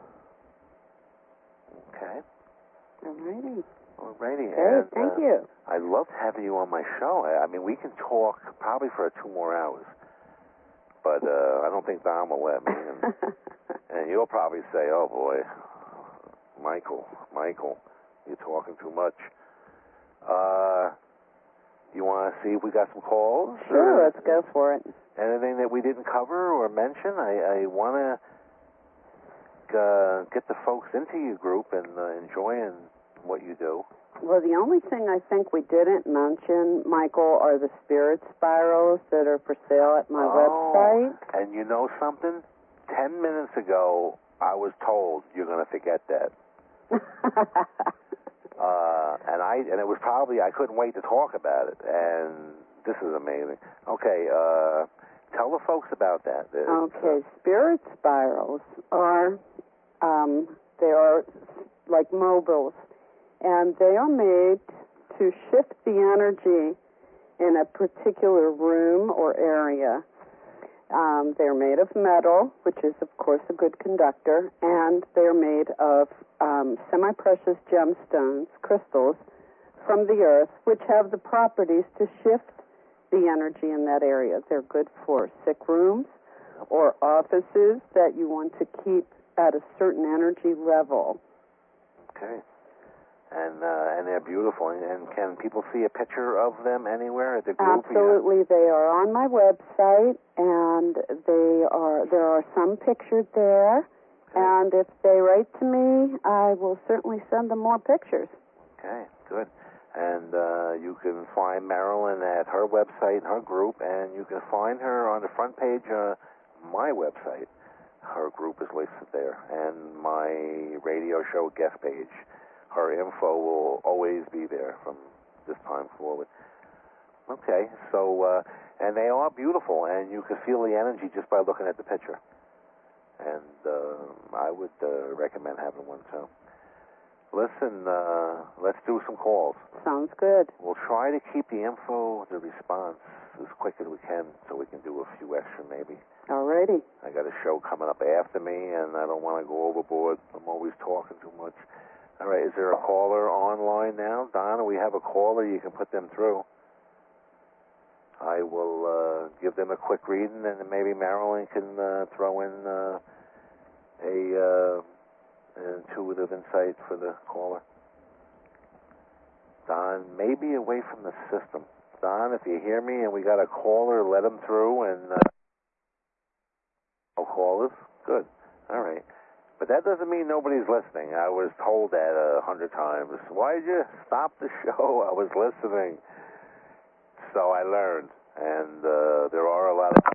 Okay. All righty. Alrighty. Great, thank you. I loved having you on my show. I mean, we can talk probably for 2 more hours, but I don't think Don will let me. And you'll probably say, "Oh boy, Michael, you're talking too much." You want to see if we got some calls? Sure, let's go for it. Anything that we didn't cover or mention? I want to get the folks into your group and enjoying what you do. Well, the only thing I think we didn't mention, Michael, are the spirit spirals that are for sale at my website. And you know something? 10 minutes ago, I was told you're going to forget that. And it was probably, I couldn't wait to talk about it. And this is amazing. Okay, tell the folks about that. Okay, spirit spirals are, they are like mobiles. And they are made to shift the energy in a particular room or area. They're made of metal, which is, of course, a good conductor, and they're made of semi-precious gemstones, crystals, from the earth, which have the properties to shift the energy in that area. They're good for sick rooms or offices that you want to keep at a certain energy level. Okay. And they're beautiful. And can people see a picture of them anywhere at the group? Absolutely, they are on my website, and there are some pictured there. Okay. And if they write to me, I will certainly send them more pictures. Okay, good. And you can find Marilyn at her website, her group, and you can find her on the front page of my website. Her group is listed there, and my radio show guest page. Her info will always be there from this time forward. Okay, so, and they are beautiful, and you can feel the energy just by looking at the picture. And I would recommend having one, too. Listen, let's do some calls. Sounds good. We'll try to keep the info, the response, as quick as we can, so we can do a few extra, maybe. Alrighty. I got a show coming up after me, and I don't want to go overboard. I'm always talking too much. All right, is there a caller online now? Donna, we have a caller. You can put them through. I will give them a quick reading, and then maybe Marilyn can throw in an intuitive insight for the caller. Don may be away from the system. Don, if you hear me and we got a caller, let him through. And no callers? Good. All right. But that doesn't mean nobody's listening. I was told that 100 times. Why did you stop the show? I was listening. So I learned. And there are a lot of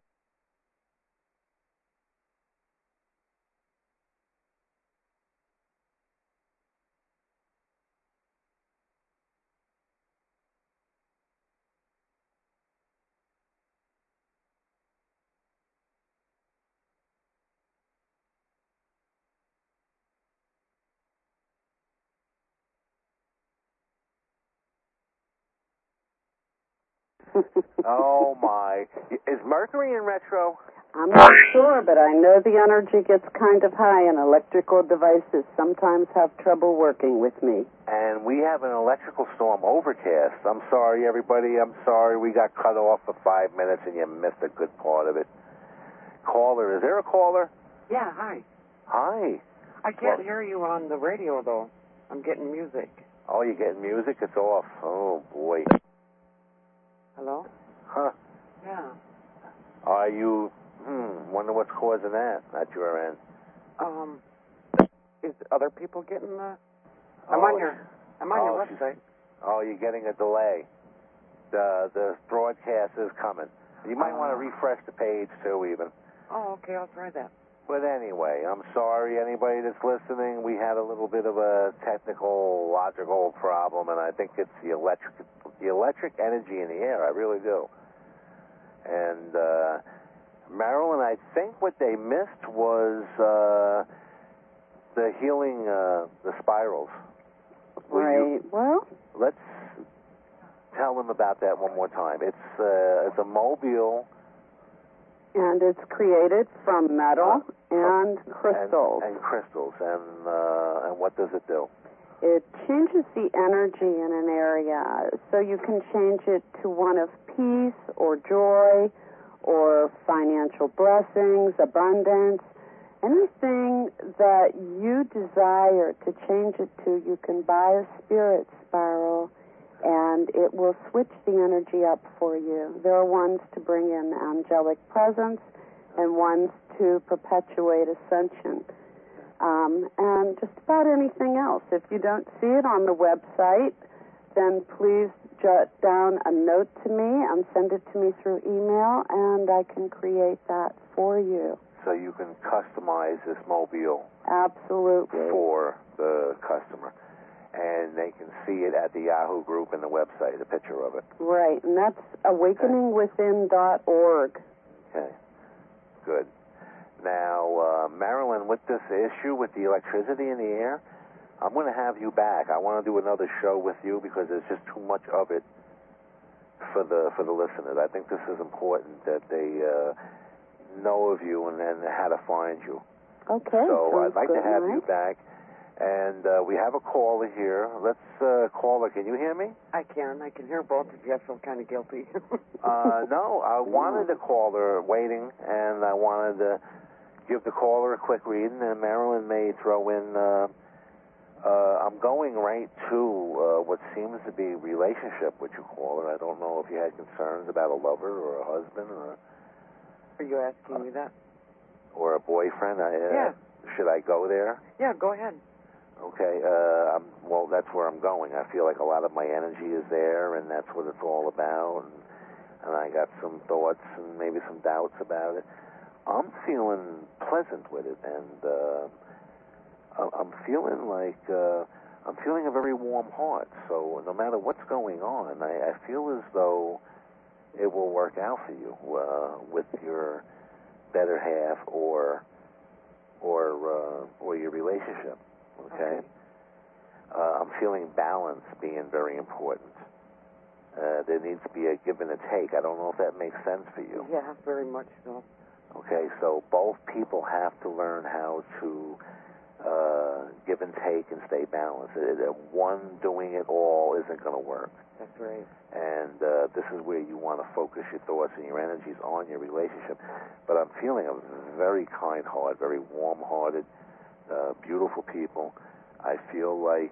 Oh, my. Is Mercury in retro? I'm not sure, but I know the energy gets kind of high, and electrical devices sometimes have trouble working with me. And we have an electrical storm overcast. I'm sorry, everybody. I'm sorry we got cut off for 5 minutes and you missed a good part of it. Caller, is there a caller? Yeah, hi. Hi. I can't hear you on the radio, though. I'm getting music. Oh, you're getting music? It's off. Oh, boy. Hello? Huh. Yeah. Are you... wonder what's causing that at your end. Is other people getting the... I'm on your website. Oh, you're getting a delay. The broadcast is coming. You might want to refresh the page, too, even. Oh, okay, I'll try that. But anyway, I'm sorry, anybody that's listening. We had a little bit of a technical, logical problem, and I think it's the electric energy in the air. I really do. And Marilyn, I think what they missed was the healing, the spirals. Right. Well, let's tell them about that one more time. It's a mobile. And it's created from metal and crystals. And crystals. And what does it do? It changes the energy in an area. So you can change it to one of peace or joy or financial blessings, abundance. Anything that you desire to change it to, you can buy a spirit spiral, and it will switch the energy up for you. There are ones to bring in angelic presence and ones to perpetuate ascension. And just about anything else. If you don't see it on the website, then please jot down a note to me and send it to me through email, and I can create that for you. So you can customize this mobile. Absolutely. For the customer. And they can see it at the Yahoo group and the website, a picture of it. Right, and that's awakeningwithin.org. Okay, good. Now, Marilyn, with this issue with the electricity in the air, I'm going to have you back. I want to do another show with you because there's just too much of it for the listeners. I think this is important that they know of you and how to find you. Okay. So I'd like to have you back. And we have a caller here. Let's caller. Can you hear me? I can hear both of you. I feel kind of guilty. No, I wanted the caller waiting, and I wanted to give the caller a quick reading, and Marilyn may throw in. I'm going right to what seems to be relationship with your caller. I don't know if you had concerns about a lover or a husband or. Are you asking me that? Or a boyfriend? Yeah. Should I go there? Yeah, go ahead. Okay, well, that's where I'm going. I feel like a lot of my energy is there, and that's what it's all about, and I got some thoughts and maybe some doubts about it. I'm feeling pleasant with it, and I'm feeling like I'm feeling a very warm heart. So no matter what's going on, I feel as though it will work out for you with your better half or your relationship. Okay. I'm feeling balance being very important. There needs to be a give and a take. I don't know if that makes sense for you. Yeah, very much so. Okay, so both people have to learn how to give and take and stay balanced. One doing it all isn't going to work. That's right. And this is where you want to focus your thoughts and your energies on your relationship. But I'm feeling a very kind heart, very warm-hearted, beautiful people. I feel like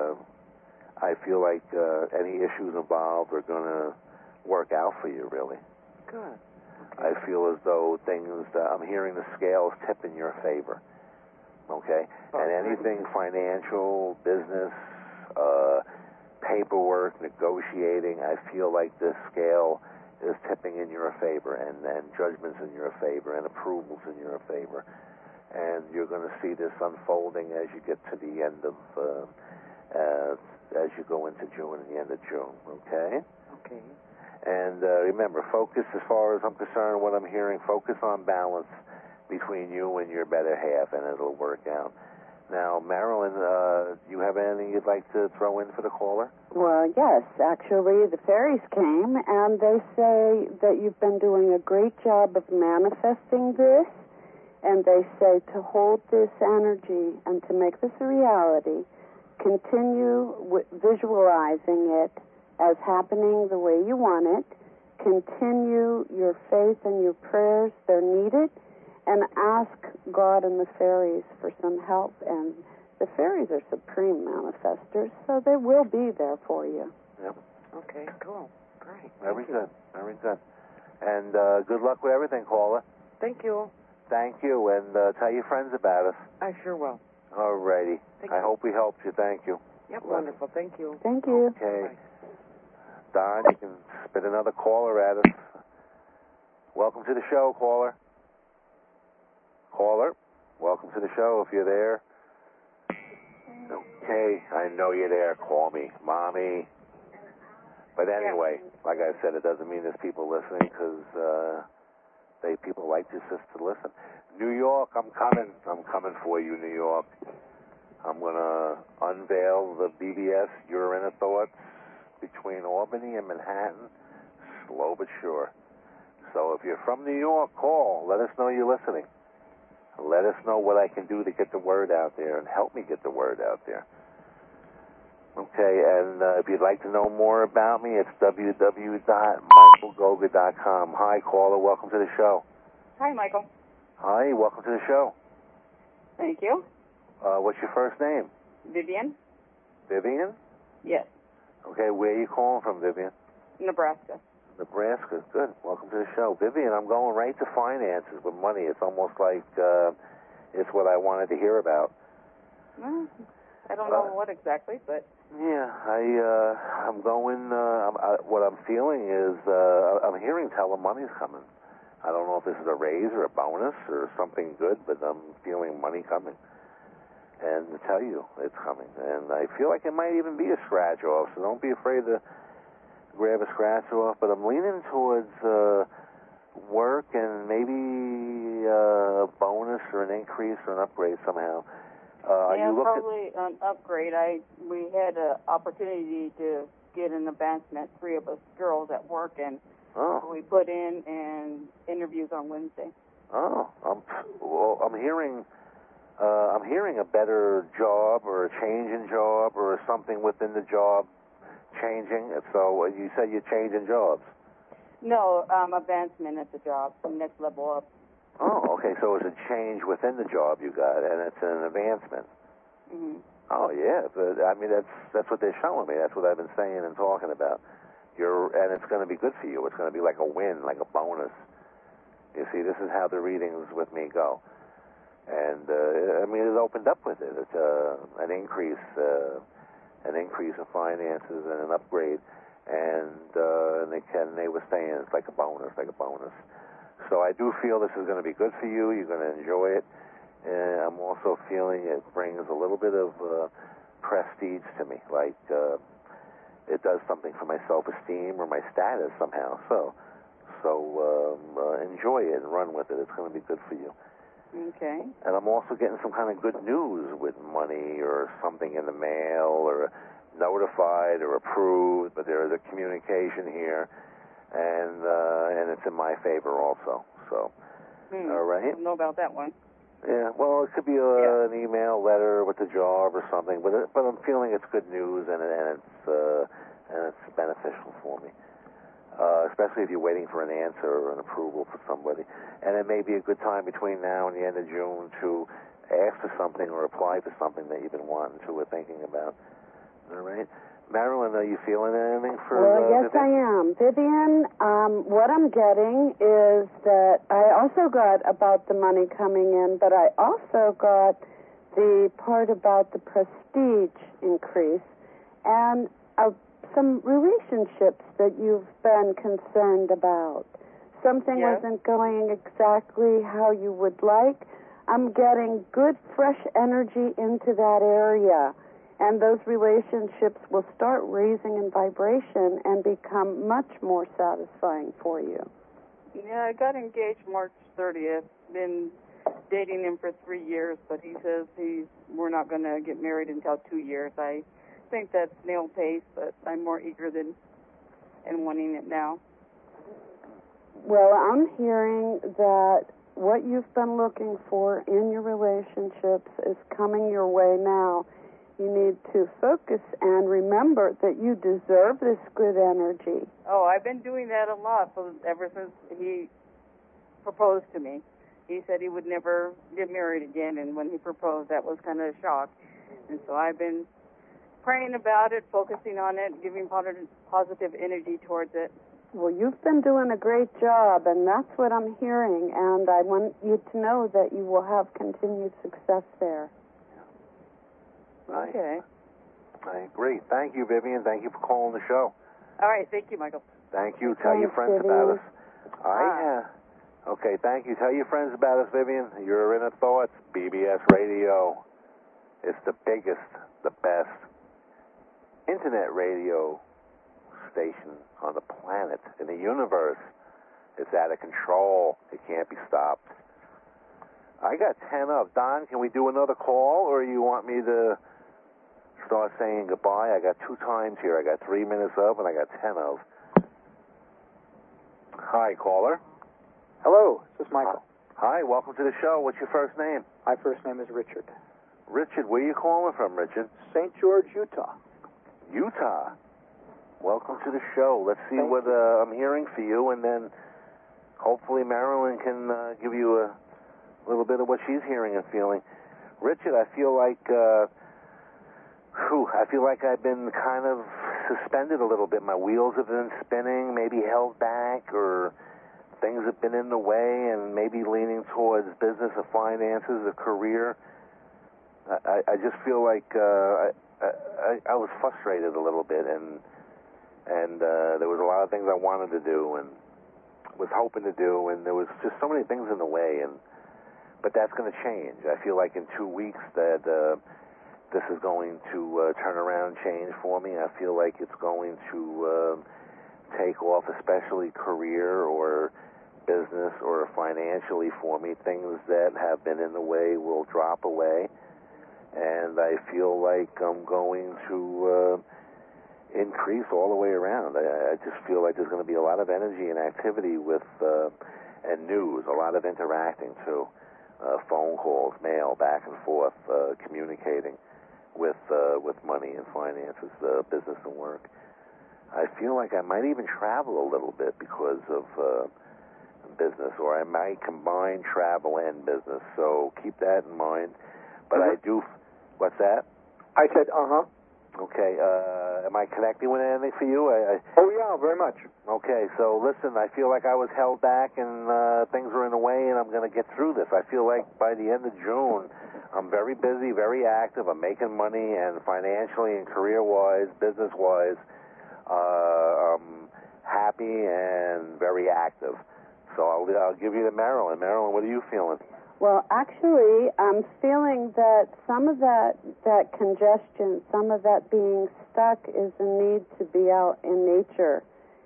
any issues involved are going to work out for you, really. Good. Okay. I feel as though I'm hearing the scales tip in your favor. Okay? And anything financial, business, paperwork, negotiating, I feel like this scale is tipping in your favor, and judgments in your favor, and approvals in your favor. And you're going to see this unfolding as you get to the end of, as you go into June and the end of June, okay? Okay. And remember, focus, as far as I'm concerned, what I'm hearing, focus on balance between you and your better half, and it'll work out. Now, Marilyn, do you have anything you'd like to throw in for the caller? Well, yes. Actually, the fairies came, and they say that you've been doing a great job of manifesting this, and they say to hold this energy and to make this a reality, continue visualizing it as happening the way you want it, continue your faith and your prayers, they're needed, and ask God and the fairies for some help. And the fairies are supreme manifestors, so they will be there for you. Yep. Okay, cool. Great. Very good. Very good. And good luck with everything, caller. Thank you. Thank you, and tell your friends about us. I sure will. All righty. I hope we helped you. Thank you. Yep, wonderful. Thank you. Thank you. Okay. Don, you can spit another caller at us. Welcome to the show, caller. Caller, welcome to the show if you're there. Okay, I know you're there. Call me, Mommy. But anyway, like I said, it doesn't mean there's people listening because people like just to listen. New York, I'm coming. I'm coming for you, New York. I'm going to unveil the BBS Your Inner Thoughts between Albany and Manhattan, slow but sure. So if you're from New York, call. Let us know you're listening. Let us know what I can do to get the word out there and help me get the word out there. Okay, and if you'd like to know more about me, it's www.michaelgoga.com. Hi, caller. Welcome to the show. Hi, Michael. Hi, welcome to the show. Thank you. What's your first name? Vivian? Vivian? Yes. Okay, where are you calling from, Vivian? Nebraska. Nebraska. Good. Welcome to the show. Vivian, I'm going right to finances with money. It's almost like it's what I wanted to hear about. Well, I don't know what exactly, but... Yeah, I'm going... what I'm feeling is I'm hearing tell the money's coming. I don't know if this is a raise or a bonus or something good, but I'm feeling money coming. And to tell you, it's coming. And I feel like it might even be a scratch off, so don't be afraid to grab a scratch off. But I'm leaning towards work and maybe a bonus or an increase or an upgrade somehow. Probably an upgrade. We had an opportunity to get an advancement, 3 of us girls at work, and we put in and interviews on Wednesday. I'm hearing a better job or a change in job or something within the job changing. So you said you're changing jobs? No, advancement at the job, next level up. Oh, okay. So it's a change within the job you got, and it's an advancement. Mm-hmm. Oh yeah, but I mean that's what they're showing me. That's what I've been saying and talking about. And it's going to be good for you. It's going to be like a win, like a bonus. You see, this is how the readings with me go. And I mean, it opened up with it. It's an increase in finances and an upgrade. And they were saying it's like a bonus. So I do feel this is going to be good for you. You're going to enjoy it. And I'm also feeling it brings a little bit of prestige to me, like it does something for my self-esteem or my status somehow. So enjoy it and run with it. It's going to be good for you. Okay. And I'm also getting some kind of good news with money or something in the mail or notified or approved, but there is a communication here, and it's in my favor also. So, all right. I don't know about that one. Yeah, well, it could be an email, letter with the job or something, but I'm feeling it's good news and it's beneficial for me, especially if you're waiting for an answer or an approval for somebody. And it may be a good time between now and the end of June to ask for something or apply for something that you've been wanting to or thinking about. All right. Marilyn, are you feeling anything for yes, Vivian? I am. Vivian, what I'm getting is that I also got about the money coming in, but I also got the part about the prestige increase and some relationships that you've been concerned about. Something wasn't going exactly how you would like. I'm getting good, fresh energy into that area. And those relationships will start raising in vibration and become much more satisfying for you. Yeah, I got engaged March 30th. Been dating him for 3 years, but he says we're not going to get married until 2 years. I think that's snail pace, but I'm more eager than and wanting it now. Well, I'm hearing that what you've been looking for in your relationships is coming your way now. You need to focus and remember that you deserve this good energy. Oh, I've been doing that a lot ever since he proposed to me. He said he would never get married again, and when he proposed, that was kind of a shock. And so I've been praying about it, focusing on it, giving positive energy towards it. Well, you've been doing a great job, and that's what I'm hearing, and I want you to know that you will have continued success there. Okay. I agree. Thank you, Vivian. Thank you for calling the show. All right. Thank you, Michael. Thank you. Tell your friends about us. Okay, thank you. Tell your friends about us, Vivian. You're in a Thoughts, BBS Radio. It's the biggest, the best internet radio station on the planet, in the universe. It's out of control. It can't be stopped. I got 10 up. Don, can we do another call, or you want me to start saying goodbye? I got 2 times here. I got 3 minutes up, and I got 10 of. Hi, caller. Hello, this is Michael. Hi, welcome to the show. What's your first name? My first name is Richard. Richard, where are you calling from, Richard? St. George, Utah. Utah. Welcome to the show. Let's see what I'm hearing for you, and then hopefully Marilyn can give you a little bit of what she's hearing and feeling. Richard, I feel like I've been kind of suspended a little bit. My wheels have been spinning, maybe held back, or things have been in the way, and maybe leaning towards business or finances or career. I just feel like I was frustrated a little bit, and there was a lot of things I wanted to do and was hoping to do, and there was just so many things in the way. But that's going to change. I feel like in 2 weeks that this is going to turn around, change for me. I feel like it's going to take off, especially career or business or financially for me. Things that have been in the way will drop away, and I feel like I'm going to increase all the way around. I just feel like there's going to be a lot of energy and activity with and news, a lot of interacting too, phone calls, mail, back and forth, communicating with money and finances, business and work. I feel like I might even travel a little bit because of business, or I might combine travel and business. So keep that in mind. But I do. What's that? I said, Okay. Am I connecting with anything for you? Oh, yeah, very much. Okay. So listen, I feel like I was held back and things were in the way, and I'm going to get through this. I feel like by the end of June, I'm very busy, very active. I'm making money, and financially and career-wise, business-wise, I'm happy and very active. So I'll give you to Marilyn. Marilyn, what are you feeling? Well, actually, I'm feeling that some of that congestion, some of that being stuck is a need to be out in nature.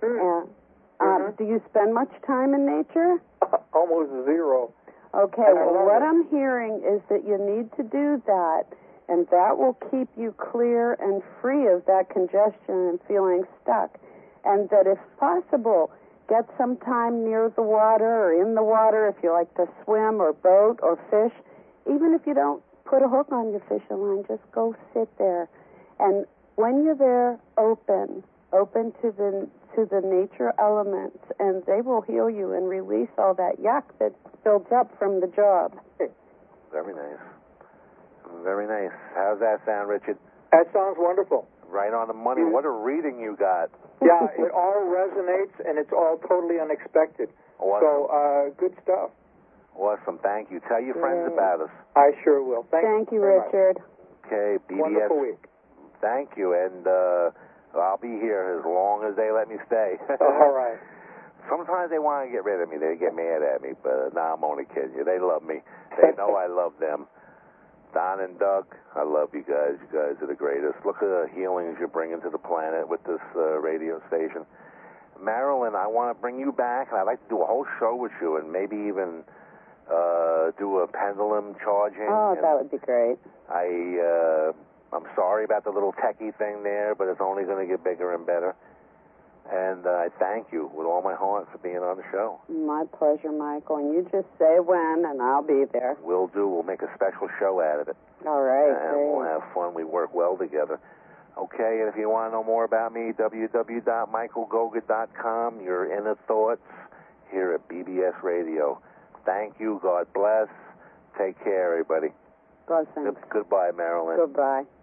Do you spend much time in nature? Almost zero. Okay, well, what I'm hearing is that you need to do that, and that will keep you clear and free of that congestion and feeling stuck. And that if possible, get some time near the water or in the water if you like to swim or boat or fish. Even if you don't put a hook on your fishing line, just go sit there. And when you're there, open to the nature elements, and they will heal you and release all that yuck that builds up from the job. Very nice. Very nice. How's that sound, Richard? That sounds wonderful. Right on the money. What a reading you got. Yeah, it all resonates, and it's all totally unexpected. Awesome. So, good stuff. Awesome. Thank you. Tell your friends about us. I sure will. Thank you, Richard. Much. Okay, BBS. Wonderful week. Thank you, and I'll be here as long as they let me stay. All right. Sometimes they want to get rid of me. They get mad at me, but I'm only kidding you. They love me. They know I love them. Don and Doug, I love you guys. You guys are the greatest. Look at the healings you're bringing to the planet with this radio station. Marilyn, I want to bring you back, and I'd like to do a whole show with you and maybe even do a pendulum charging. Oh, that would be great. I'm sorry about the little techie thing there, but it's only going to get bigger and better. And I thank you with all my heart for being on the show. My pleasure, Michael. And you just say when, and I'll be there. Will do. We'll make a special show out of it. All right. And great. we'll have fun. We work well together. Okay, and if you want to know more about me, www.michaelgoga.com. Your inner thoughts here at BBS Radio. Thank you. God bless. Take care, everybody. Blessings. Goodbye, Marilyn. Goodbye.